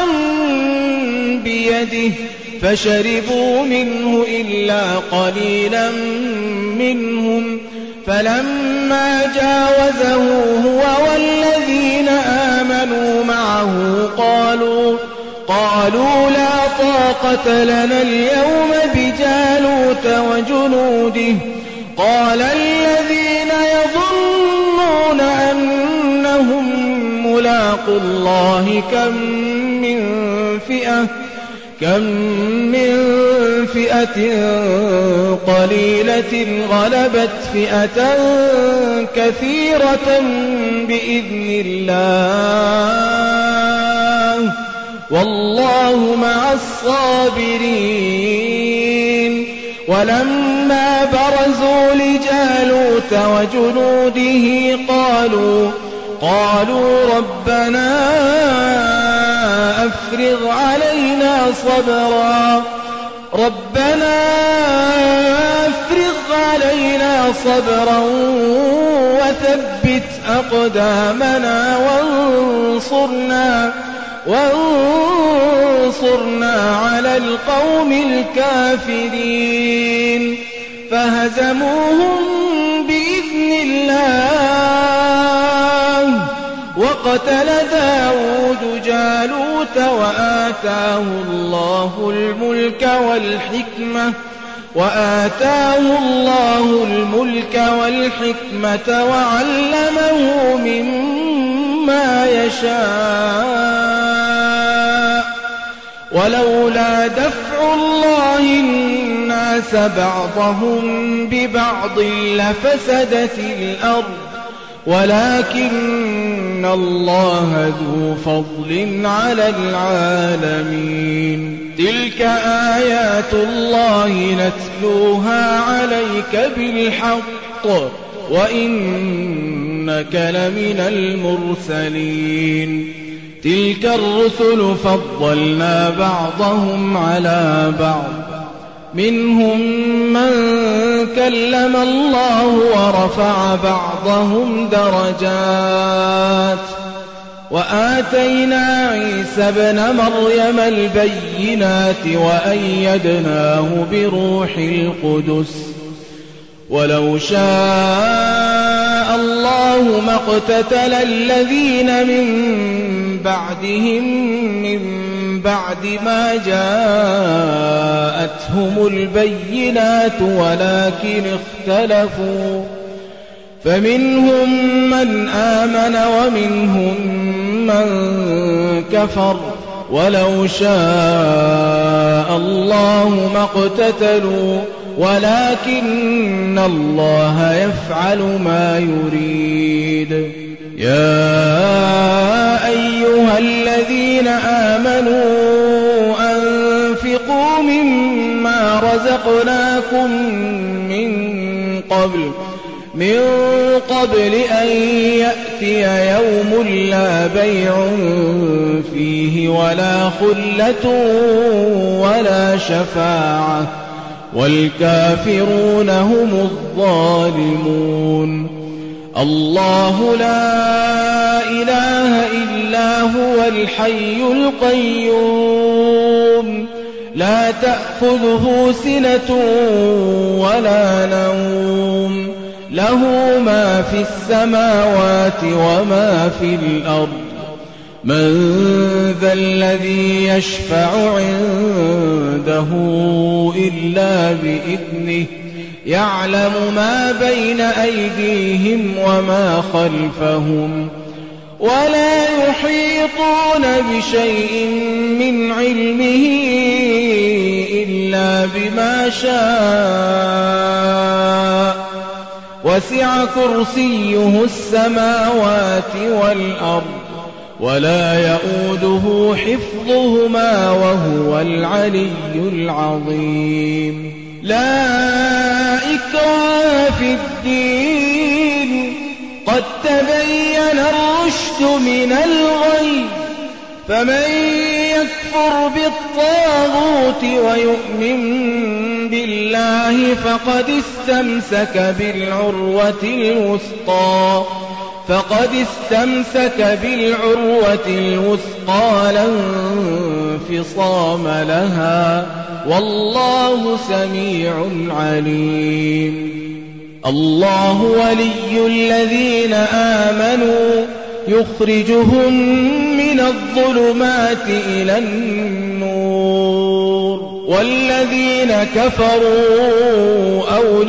[SPEAKER 1] بيده فشربوا منه إلا قليلا منهم. فلما جاوزه هو والذين آمنوا معه قالوا قالوا لا طاقة لنا اليوم بجالوت وجنوده. قال الذين يظنون أنهم ملاقوا الله كم من فئة كم من فئة قليلة غلبت فئة كثيرة بإذن الله والله مع الصابرين. ولما برزوا لجالوت وجنوده قالوا قالوا ربنا أفرغ علينا صبرا ربنا أفرغ علينا صبرا وثبت أقدامنا وانصرنا وانصرنا على القوم الكافرين. فهزموهم بإذن الله وقتل داود جالوت وآتاه الله الملك والحكمة وآتاه الله الملك والحكمة وعلمه مما يشاء. ولولا دفع الله الناس بعضهم ببعض لفسدت الأرض ولكن الله ذو فضل على العالمين. تلك آيات الله نتلوها عليك بالحق وإنك لمن المرسلين. تلك الرسل فضلنا بعضهم على بعض منهم من كلم الله ورفع بعضهم درجات وآتينا عيسى ابن مريم البينات وأيدناه بروح القدس ولو شاء الله ما اقتتل الذين من بعدهم من بعد ما جاءتهم البينات ولكن اختلفوا فمنهم من آمن ومنهم من كفر ولو شاء الله ما اقتتلوا ولكن الله يفعل ما يريد. يا أيها الذين آمنوا أنفقوا مما رزقناكم من قبل من قبل أن يأتي يوم لا بيع فيه ولا خلة ولا شفاعة والكافرون هم الظالمون. الله لا إله إلا هو الحي القيوم لا تأخذه سنة ولا نوم له ما في السماوات وما في الأرض. من ذا الذي يشفع عنده إلا بإذنه يعلم ما بين أيديهم وما خلفهم ولا يحيطون بشيء من علمه إلا بما شاء وسع كرسيه السماوات والأرض ولا يؤوده حفظهما وهو العلي العظيم. لا إكراه في الدين قد تبين الرشد من الغي فمن يكفر بالطاغوت ويؤمن بالله فقد استمسك بالعروة الوثقى فقد استمسك بالعروة الوثقى لا انفصام لها والله سميع عليم. الله ولي الذين آمنوا يخرجهم من الظلمات إلى النور والذين كفروا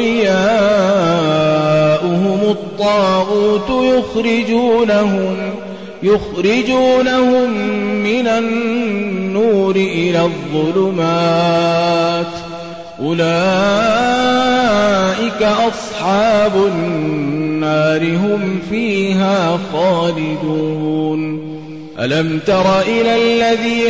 [SPEAKER 1] أولياؤهم الطاغوت يخرجونهم يخرجونهم من النور إلى الظلمات أولئك أصحاب النار هم فيها خالدون. ألم تر إلى الذي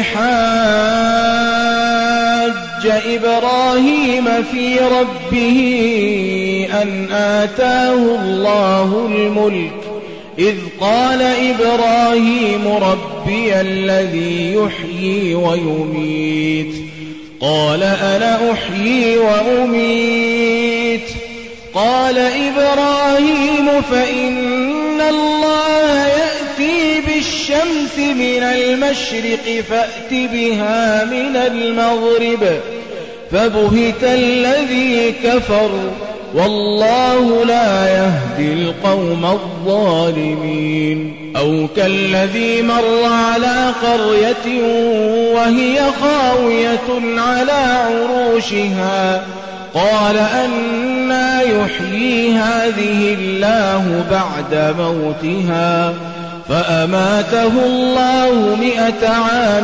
[SPEAKER 1] حاج إبراهيم في ربه أن آتاه الله الملك إذ قال إبراهيم ربي الذي يحيي ويميت قال أنا أحيي وأميت قال إبراهيم فإن الله يأتي بالشمس من المشرق فأت بها من المغرب فبهت الذي كفر والله لا يهدي القوم الظالمين. أو كالذي مر على قرية وهي خاوية على عروشها قال أنى يحيي هذه الله بعد موتها فأماته الله مئة عام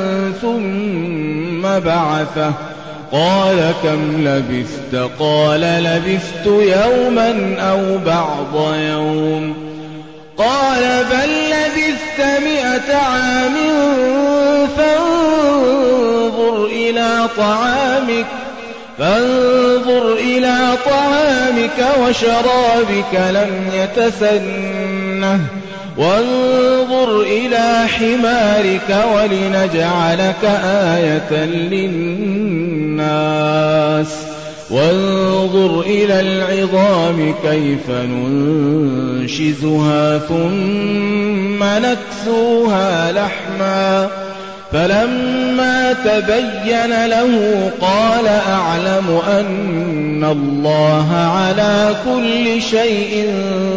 [SPEAKER 1] ثم بعثه قال كم لبثت قال لبثت يوما أو بعض يوم قال بل لبثت مئة عام فانظر إلى طعامك فانظر إلى طعامك وشرابك لم يتسنه وانظر إلى حمارك ولنجعلك آية للناس وانظر إلى العظام كيف ننشزها ثم نكسوها لحما فلما تبين له قال أعلم أن الله على كل شيء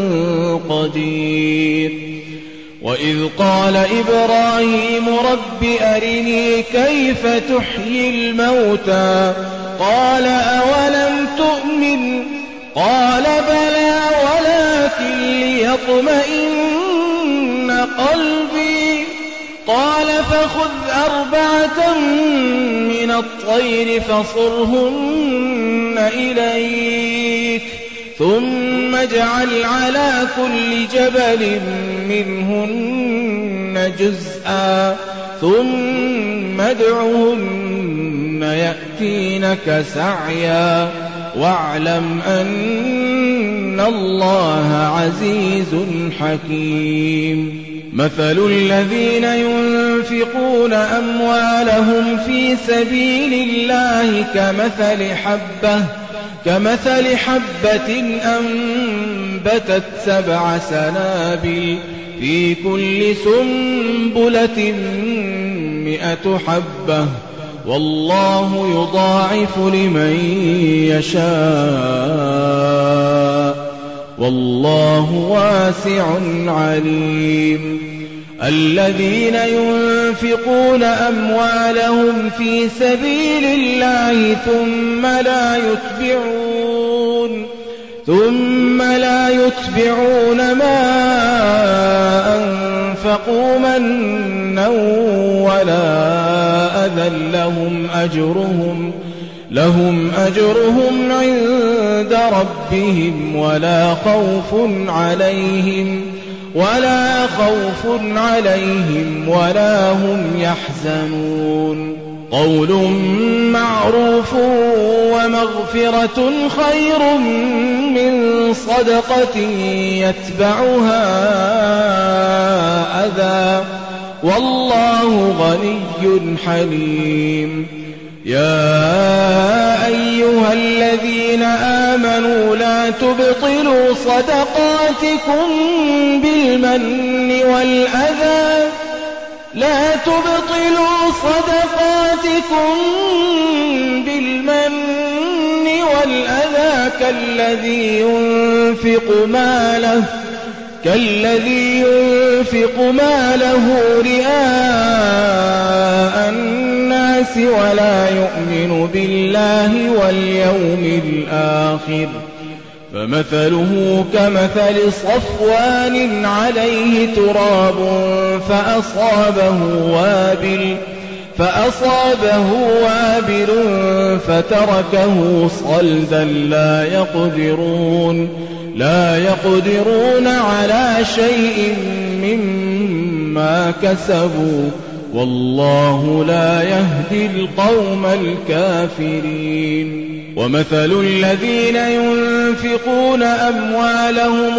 [SPEAKER 1] قدير. وإذ قال إبراهيم رب أرني كيف تحيي الموتى قال أولم تؤمن قال بلى ولكن ليطمئن قلبي قال فخذ أربعة من الطير فصرهن إليك ثم اجعل على كل جبل منهن جزءا ثم ادعهن يأتينك سعيا واعلم أن الله عزيز حكيم مثل الذين ينفقون أموالهم في سبيل الله كمثل حبة كمثل حبة أنبتت سبع سنابل في كل سنبلة مئة حبة والله يضاعف لمن يشاء والله واسع عليم الذين ينفقون أموالهم في سبيل الله ثم لا يتبعون ثم لا يتبعون ما أنفقوا منا ولا أذى لهم أجرهم لهم أجرهم عند ربهم ولا خوف عليهم ولا خوف عليهم ولا هم يحزنون قول معروف ومغفرة خير من صدقة يتبعها أذى والله غني حليم يا أيها الذين آمنوا لا تبطلوا صدقاتكم بالمن والأذى لا تبطلوا صدقاتكم بالمن والأذى كالذي ينفق ماله كالذي ينفق ماله رئاء الناس ولا يؤمن بالله واليوم الآخر فمثله كمثل صفوان عليه تراب فأصابه وابل فأصابه وابل فتركه صلدا لا يقدرون لا يقدرون على شيء مما كسبوا والله لا يهدي القوم الكافرين ومثل الذين ينفقون أموالهم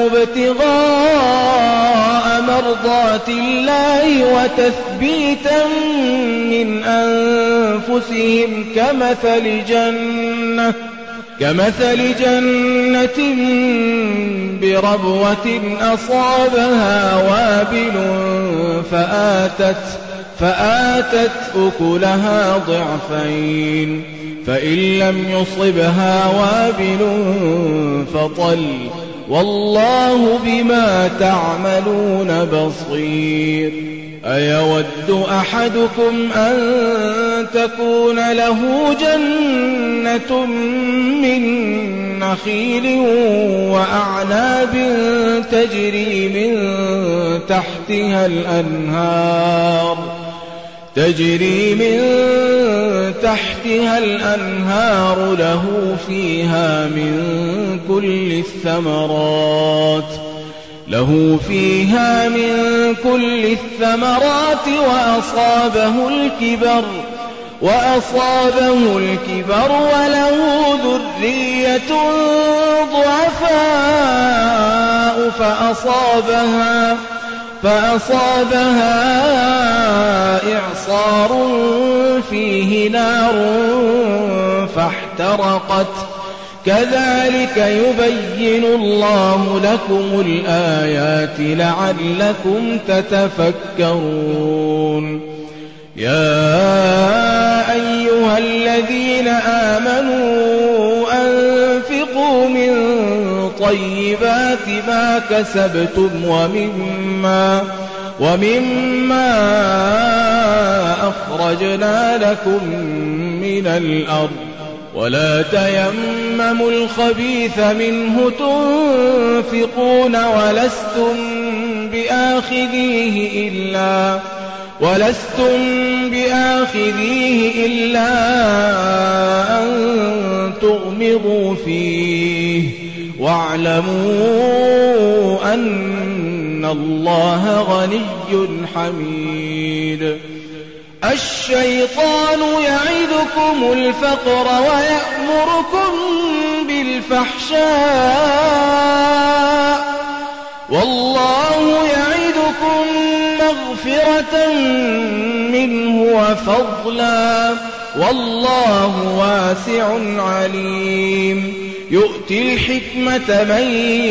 [SPEAKER 1] ابتغاء مرضات الله وتثبيتا من أنفسهم كمثل جنة كمثل جنة بربوة أصابها وابل فآتت فآتت أكلها ضعفين فإن لم يصبها وابل فطل والله بما تعملون بصير أيود أحدكم أن تكون له جنة من نخيل وأعناب تجري من تحتها الأنهار تجري من تحتها الأنهار له فيها من كل الثمرات له فيها من كل الثمرات وأصابه الكبر وأصابه الكبر وله ذرية ضعفاء فأصابها فأصابها إعصار فيه نار فاحترقت كذلك يبين الله لكم الآيات لعلكم تتفكرون يا أيها الذين آمنوا أنفقوا من طيبات ما كسبتم ومما ومما أخرجنا لكم من الأرض ولا تيمموا الخبيث منه تنفقون ولستم بآخذيه إلا ولستم بآخذيه إلا أن تغمضوا فيه واعلموا أن الله غني حميد. الشيطان يعدكم الفقر ويأمركم بالفحشاء والله يعدكم مغفرة منه وفضلا والله واسع عليم. يؤتي الحكمة من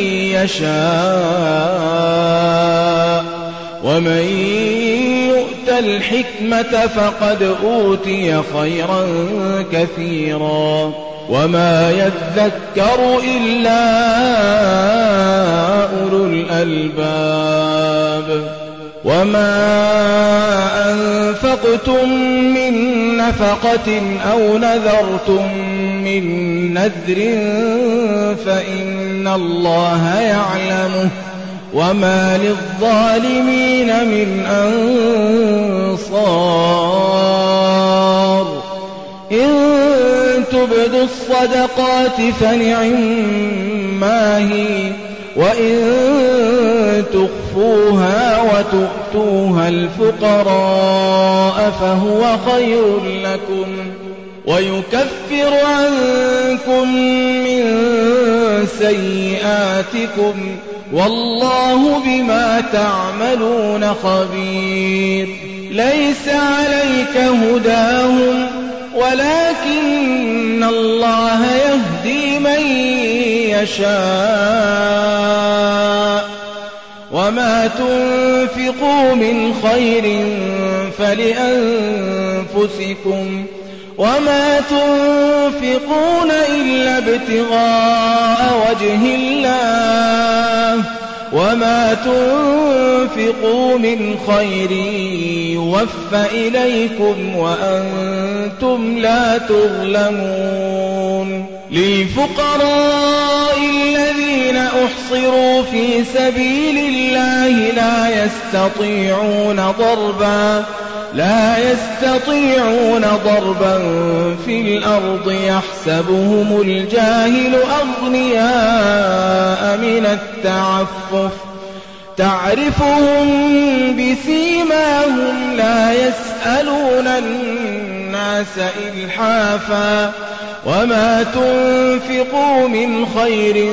[SPEAKER 1] يشاء ومن يؤت الحكمة فقد أوتي خيرا كثيرا وما يذكر إلا أولو الألباب. وما أنفقتم من نفقة أو نذرتم من نذر فإن الله يعلمه وما للظالمين من أنصار. إن تبدوا الصدقات فنعما هي وإن تخفوها وتؤتوها الفقراء فهو خير لكم ويكفر عنكم من سيئاتكم والله بما تعملون خبير. ليس عليك هداهم ولكن الله يهدي من يشاء وما تنفقوا من خير فلأنفسكم وما تنفقون إلا ابتغاء وجه الله وما تنفقوا من خير يوفى إليكم وأنتم لا تظلمون. للفقراء الذين أحصروا في سبيل الله لا يستطيعون ضربا لا يستطيعون ضربا في الأرض يحسبهم الجاهل أغنياء من التعفف تعرفهم بسيماهم لا يسألون الناس إلحافا وما تنفقوا من خير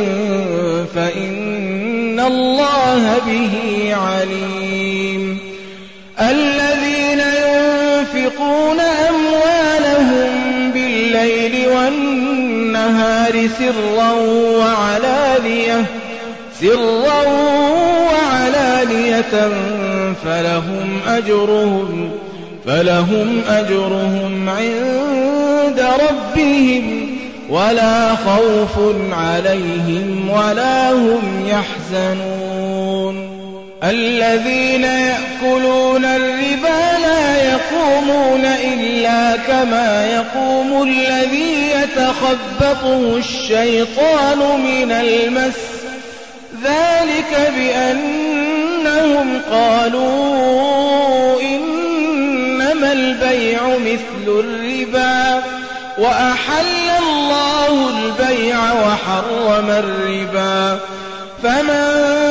[SPEAKER 1] فإن الله به عليم. الذين ينفقون أموالهم بالليل والنهار سرا وعلانية سرا وعلانية فلهم أجرهم فلهم أجرهم عند ربهم ولا خوف عليهم ولا هم يحزنون. الذين يأكلون الربا لا يقومون إلا كما يقوم الذي يتخبطه الشيطان من المس ذلك بأنهم قالوا إنما البيع مثل الربا وأحل الله البيع وحرم الربا. فمن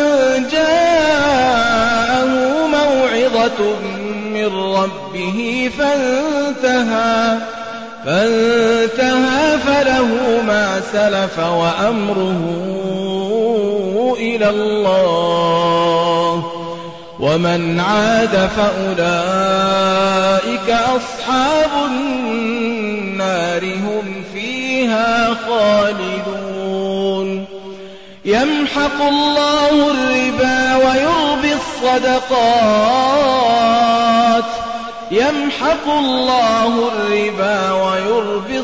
[SPEAKER 1] جاءه موعظة من ربه فانتهى فانتهى فله ما سلف وأمره إلى الله ومن عاد فأولئك أصحاب النار هم فيها خالدون. يمحق الله الربا ويربي الصدقات يمحق الله الربا ويربي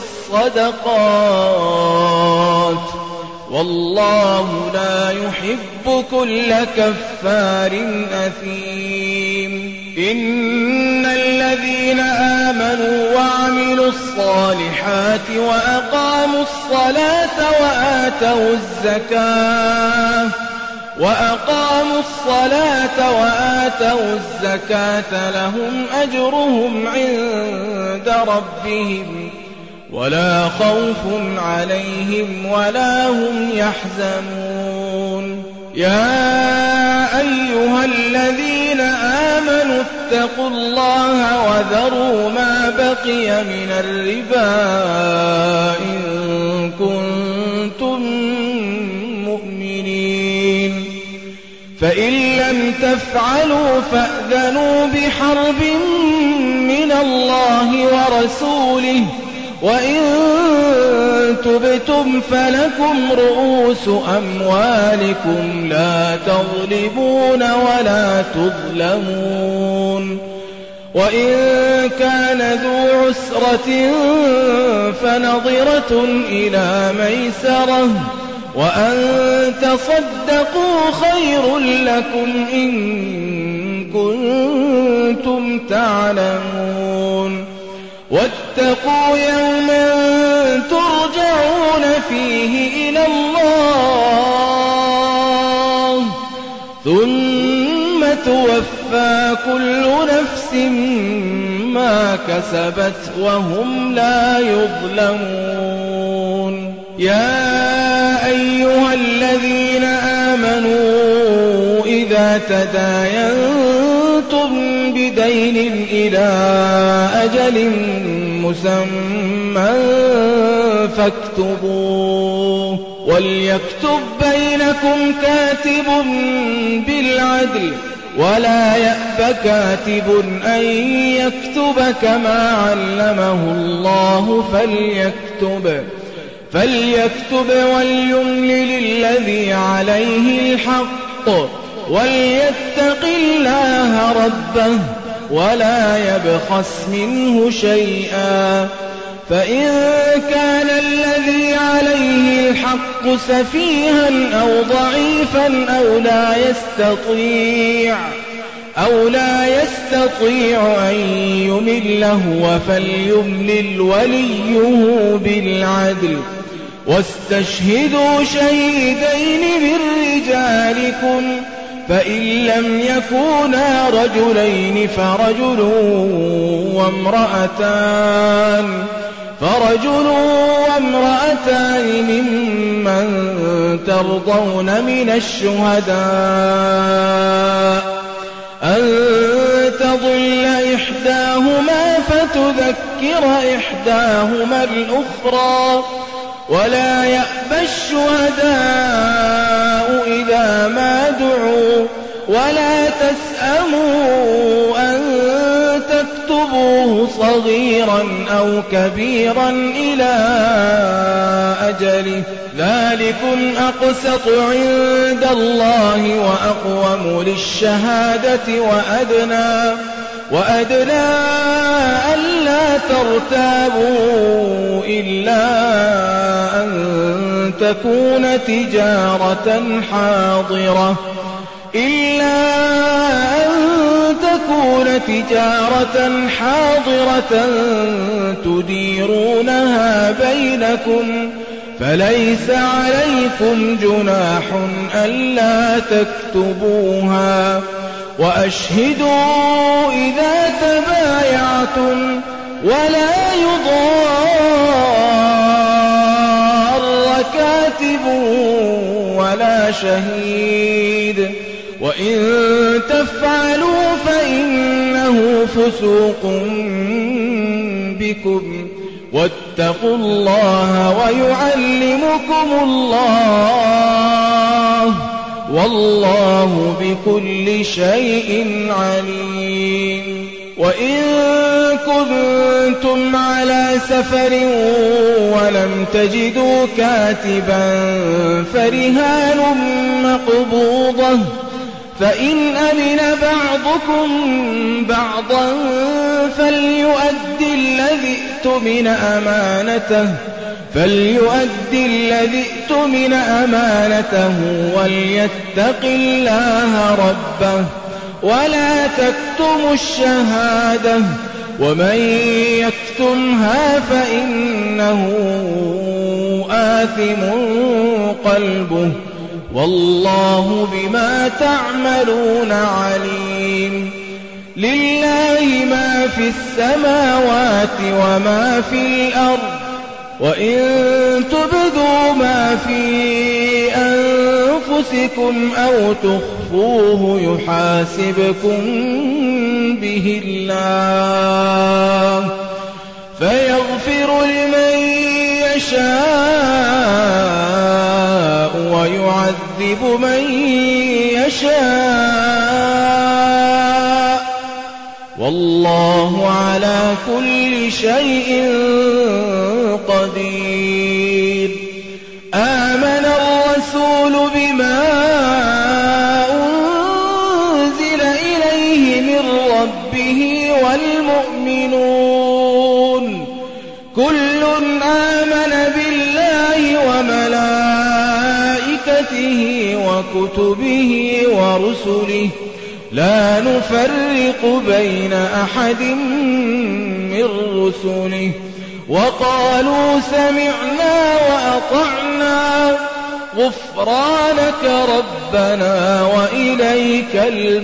[SPEAKER 1] الصدقات والله لا يحب كل كفار أثيم. إن الذين آمنوا وعملوا الصالحات وأقاموا الصلاة وآتوا الزكاة وأقاموا الصلاة وآتوا الزكاة لهم أجرهم عند ربهم ولا خوف عليهم ولا هم يحزنون يا أيها الذين آمنوا اتقوا الله وذروا ما بقي من الربا إن كنتم مؤمنين فإن لم تفعلوا فأذنوا بحرب من الله ورسوله وإن تبتم فلكم رؤوس أموالكم لا تظلمون ولا تظلمون وإن كان ذو عسرة فنظرة إلى ميسرة وأن تصدقوا خير لكم إن كنتم تعلمون واتقوا يوما ترجعون فيه إلى الله ثم توفى كل نفس ما كسبت وهم لا يظلمون يا أيها الذين آمنوا إذا تداينتم بدين إلى أجل مسمى فاكتبوه وليكتب بينكم كاتب بالعدل ولا يأب كاتب أن يكتب كما علمه الله فليكتب فليكتب وليملل الذي عليه الحق وليتق الله ربه ولا يبخس منه شيئا فإن كان الذي عليه الحق سفيها أو ضعيفا أو لا يستطيع أو لا يستطيع أن يمل هو فليملل وليه بالعدل واستشهدوا شهيدين من رجالكم فإن لم يكونا رجلين فرجل وامرأتان فرجل وامرأتان ممن ترضون من الشهداء أن تضل إحداهما فتذكر إحداهما الأخرى ولا يأبى الشهداء إذا ما دعوا ولا تسأموا أن تكتبوه صغيرا أو كبيرا إلى أجله ذلكم أقسط عند الله وأقوم للشهادة وأدنى وأدنى ألا ترتابوا إلا أن تكون تجارة حاضرة إلا أن تكون تجارة حاضرة تديرونها بينكم فليس عليكم جناح ألا تكتبوها وأشهدوا إذا تبايعتم ولا يضار كاتب ولا شهيد وإن تفعلوا فإنه فسوق بكم واتقوا الله ويعلمكم الله والله بكل شيء عليم وإن كنتم على سفر ولم تجدوا كاتبا فرهان مقبوضة فإن أمن بعضكم بعضا فليؤدي الذي اؤتمن أمانته فليؤدي الذي اؤتمن أمانته وليتق الله ربه ولا تكتموا الشهادة ومن يكتمها فإنه آثم قلبه والله بما تعملون عليم. لله ما في السماوات وما في الأرض وإن تبدوا ما في أنفسكم أو تخفوه يحاسبكم به الله فيغفر لمن يشاء ويعذب من يشاء والله على كل شيء قدير. آمن الرسول بما أنزل إليه من ربه والمؤمنون كل آمن بالله وملائكته وكتبه ورسله لا نفرق بين أحد من رسله وقالوا سمعنا وأطعنا غفرانك ربنا وإليك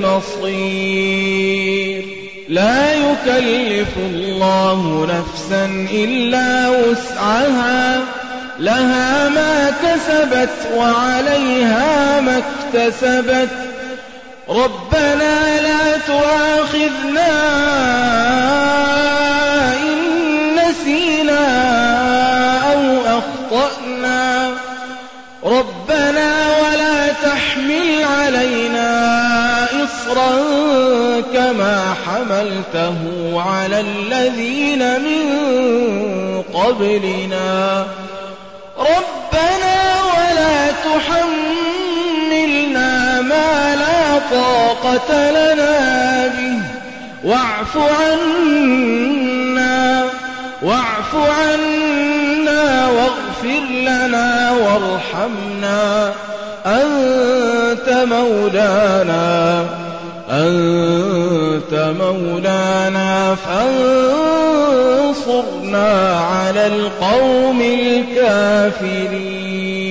[SPEAKER 1] المصير. لا يكلف الله نفسا إلا وسعها لها ما كسبت وعليها ما اكتسبت ربنا لا تؤاخذنا إن نسينا أو أخطأنا ربنا ولا تحمل علينا إصرا كما حملته على الذين من قبلنا ربنا ولا تحملنا ما لا طاقة لنا به واعف عنا واعف عنا واغفر لنا وارحمنا أنت مولانا أنت مولانا فانصرنا على القوم الكافرين.